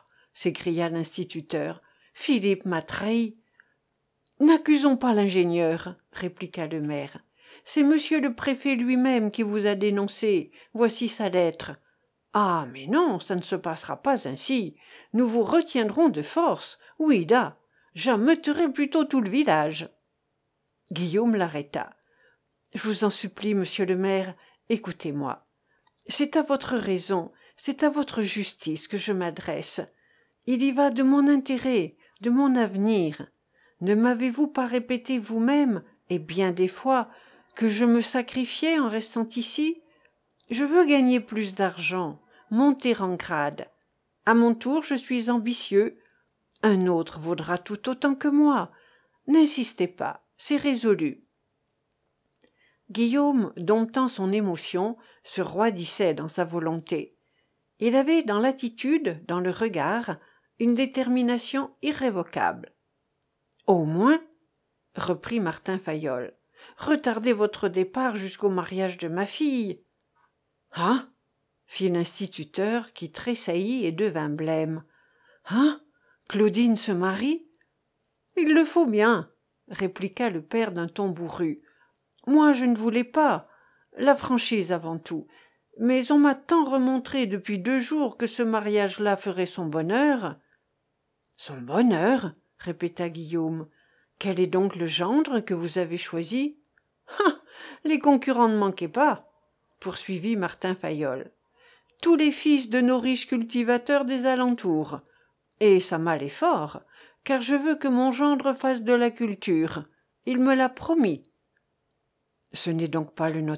s'écria l'instituteur, « Philippe m'a trahi. »« N'accusons pas l'ingénieur, » répliqua le maire. « C'est monsieur le préfet lui-même qui vous a dénoncé. Voici sa lettre. »« Ah, mais non, ça ne se passera pas ainsi. Nous vous retiendrons de force. Oui, da, j'ameuterai plutôt tout le village. » Guillaume l'arrêta. « Je vous en supplie, monsieur le maire, écoutez-moi. C'est à votre raison, c'est à votre justice que je m'adresse. Il y va de mon intérêt, de mon avenir. Ne m'avez-vous pas répété vous-même, et bien des fois, que je me sacrifiais en restant ici? Je veux gagner plus d'argent, monter en grade. À mon tour, je suis ambitieux. Un autre vaudra tout autant que moi. N'insistez pas, c'est résolu. » Guillaume, domptant son émotion, se roidissait dans sa volonté. Il avait dans l'attitude, dans le regard, une détermination irrévocable. « Au moins, » reprit Martin Fayolle, « retardez votre départ jusqu'au mariage de ma fille. »« Hein ?» fit l'instituteur qui tressaillit et devint blême. « Hein ? Claudine se marie ? » ?»« Il le faut bien, » répliqua le père d'un ton bourru. « Moi, je ne voulais pas. La franchise avant tout. Mais on m'a tant remontré depuis 2 jours que ce mariage-là ferait son bonheur. »« Son bonheur ?» répéta Guillaume. « Quel est donc le gendre que vous avez choisi ? »« Ah ! Les concurrents ne manquaient pas, » poursuivit Martin Fayolle. « Tous les fils de nos riches cultivateurs des alentours. Et ça m'allait fort, car je veux que mon gendre fasse de la culture. Il me l'a promis. »« Ce n'est donc pas le notaire ? » ?»«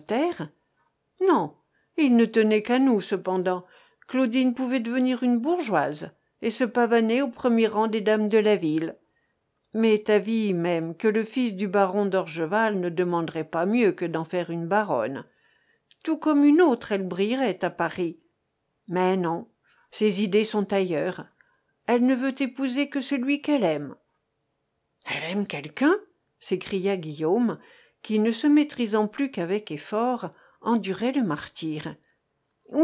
Non, il ne tenait qu'à nous, cependant. Claudine pouvait devenir une bourgeoise et se pavaner au premier rang des dames de la ville. Mais t'avis même que le fils du baron d'Orgeval ne demanderait pas mieux que d'en faire une baronne. Tout comme une autre, elle brillerait à Paris. Mais non, ses idées sont ailleurs. Elle ne veut épouser que celui qu'elle aime. »« Elle aime quelqu'un ?» s'écria Guillaume, qui, ne se maîtrisant plus qu'avec effort, endurait le martyre. « Oui, »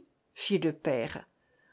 fit le père.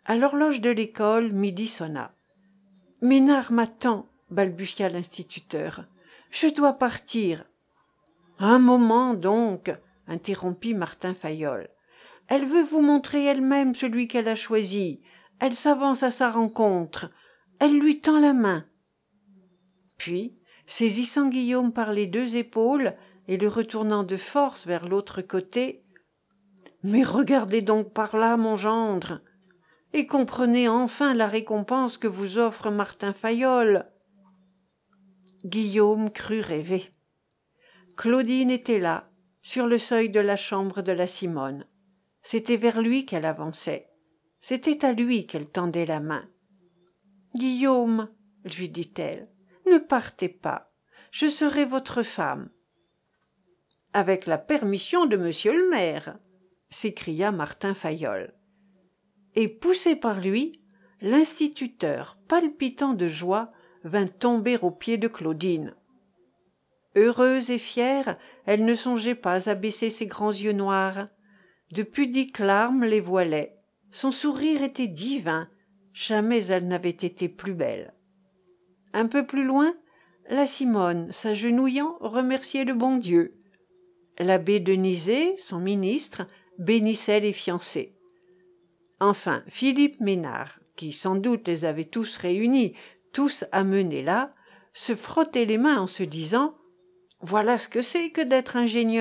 À l'horloge de l'école, midi sonna. « Ménard m'attend, balbutia l'instituteur. « Je dois partir. »« Un moment donc, interrompit Martin Fayolle. Elle veut vous montrer elle-même celui qu'elle a choisi. Elle s'avance à sa rencontre. Elle lui tend la main. » Puis, saisissant Guillaume par les deux épaules et le retournant de force vers l'autre côté, « Mais regardez donc par là, mon gendre, et comprenez enfin la récompense que vous offre Martin Fayolle. » Guillaume crut rêver. Claudine était là, sur le seuil de la chambre de la Simone. C'était vers lui qu'elle avançait. C'était à lui qu'elle tendait la main. « Guillaume, lui dit-elle, ne partez pas. Je serai votre femme. »« Avec la permission de monsieur le maire, » s'écria Martin Fayolle. Et poussé par lui, l'instituteur, palpitant de joie, vint tomber aux pieds de Claudine. Heureuse et fière, elle ne songeait pas à baisser ses grands yeux noirs. De pudiques larmes les voilaient. Son sourire était divin. Jamais elle n'avait été plus belle. Un peu plus loin, la Simone, s'agenouillant, remerciait le bon Dieu. L'abbé Denizé, son ministre, bénissait les fiancés. Enfin, Philippe Ménard, qui sans doute les avait tous réunis, tous amenés là, se frottait les mains en se disant « Voilà ce que c'est que d'être ingénieur !»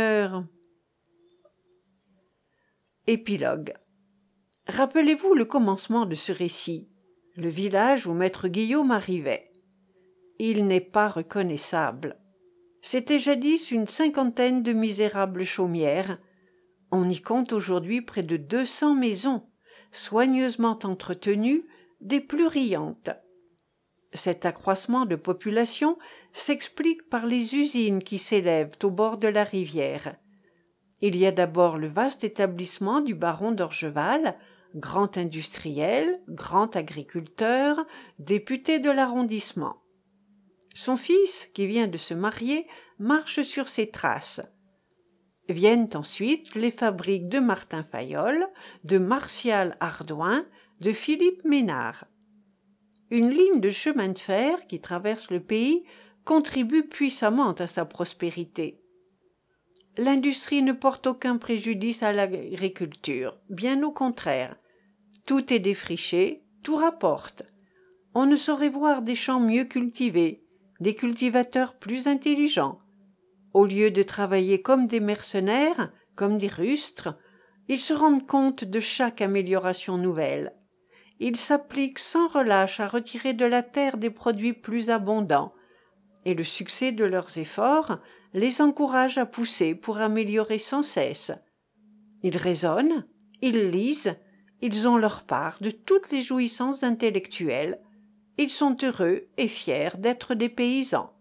Épilogue. Rappelez-vous le commencement de ce récit, le village où maître Guillaume arrivait. Il n'est pas reconnaissable. C'était jadis une cinquantaine de misérables chaumières. On y compte aujourd'hui près de 200 maisons, soigneusement entretenues, des plus riantes. Cet accroissement de population s'explique par les usines qui s'élèvent au bord de la rivière. Il y a d'abord le vaste établissement du baron d'Orgeval, grand industriel, grand agriculteur, député de l'arrondissement. Son fils, qui vient de se marier, marche sur ses traces. Viennent ensuite les fabriques de Martin Fayolle, de Martial Hardouin, de Philippe Ménard. Une ligne de chemin de fer qui traverse le pays contribue puissamment à sa prospérité. L'industrie ne porte aucun préjudice à l'agriculture, bien au contraire. Tout est défriché, tout rapporte. On ne saurait voir des champs mieux cultivés, des cultivateurs plus intelligents. Au lieu de travailler comme des mercenaires, comme des rustres, ils se rendent compte de chaque amélioration nouvelle. Ils s'appliquent sans relâche à retirer de la terre des produits plus abondants, et le succès de leurs efforts les encourage à pousser pour améliorer sans cesse. Ils raisonnent, ils lisent, ils ont leur part de toutes les jouissances intellectuelles, ils sont heureux et fiers d'être des paysans.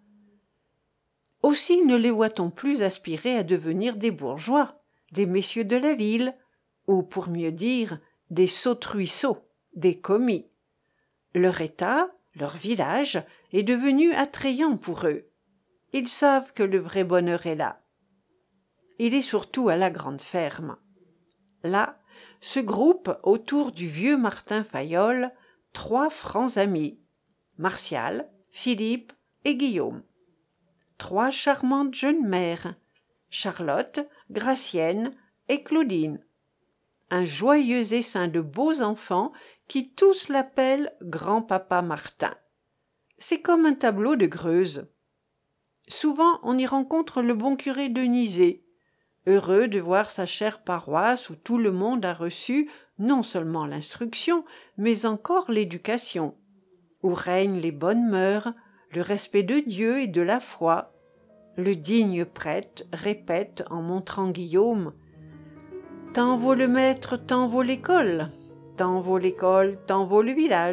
Aussi ne les voit-on plus aspirer à devenir des bourgeois, des messieurs de la ville, ou pour mieux dire, des saute-ruisseaux, des commis. Leur état, leur village, est devenu attrayant pour eux. Ils savent que le vrai bonheur est là. Il est surtout à la grande ferme. Là, se groupent autour du vieux Martin Fayolle 3 francs amis, Martial, Philippe et Guillaume. 3 charmantes jeunes mères, Charlotte, Gracienne et Claudine. Un joyeux essaim de beaux enfants qui tous l'appellent grand-papa Martin. C'est comme un tableau de Greuze. Souvent on y rencontre le bon curé Denizé, heureux de voir sa chère paroisse où tout le monde a reçu non seulement l'instruction, mais encore l'éducation, où règnent les bonnes mœurs, le respect de Dieu et de la foi. Le digne prêtre répète en montrant Guillaume « Tant vaut le maître, tant vaut l'école, tant vaut l'école, tant vaut le village. »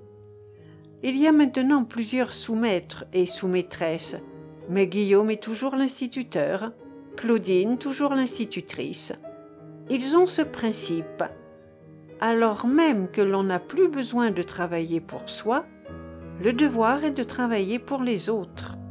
Il y a maintenant plusieurs sous-maîtres et sous-maîtresses, mais Guillaume est toujours l'instituteur, Claudine toujours l'institutrice. Ils ont ce principe. Alors même que l'on n'a plus besoin de travailler pour soi, le devoir est de travailler pour les autres.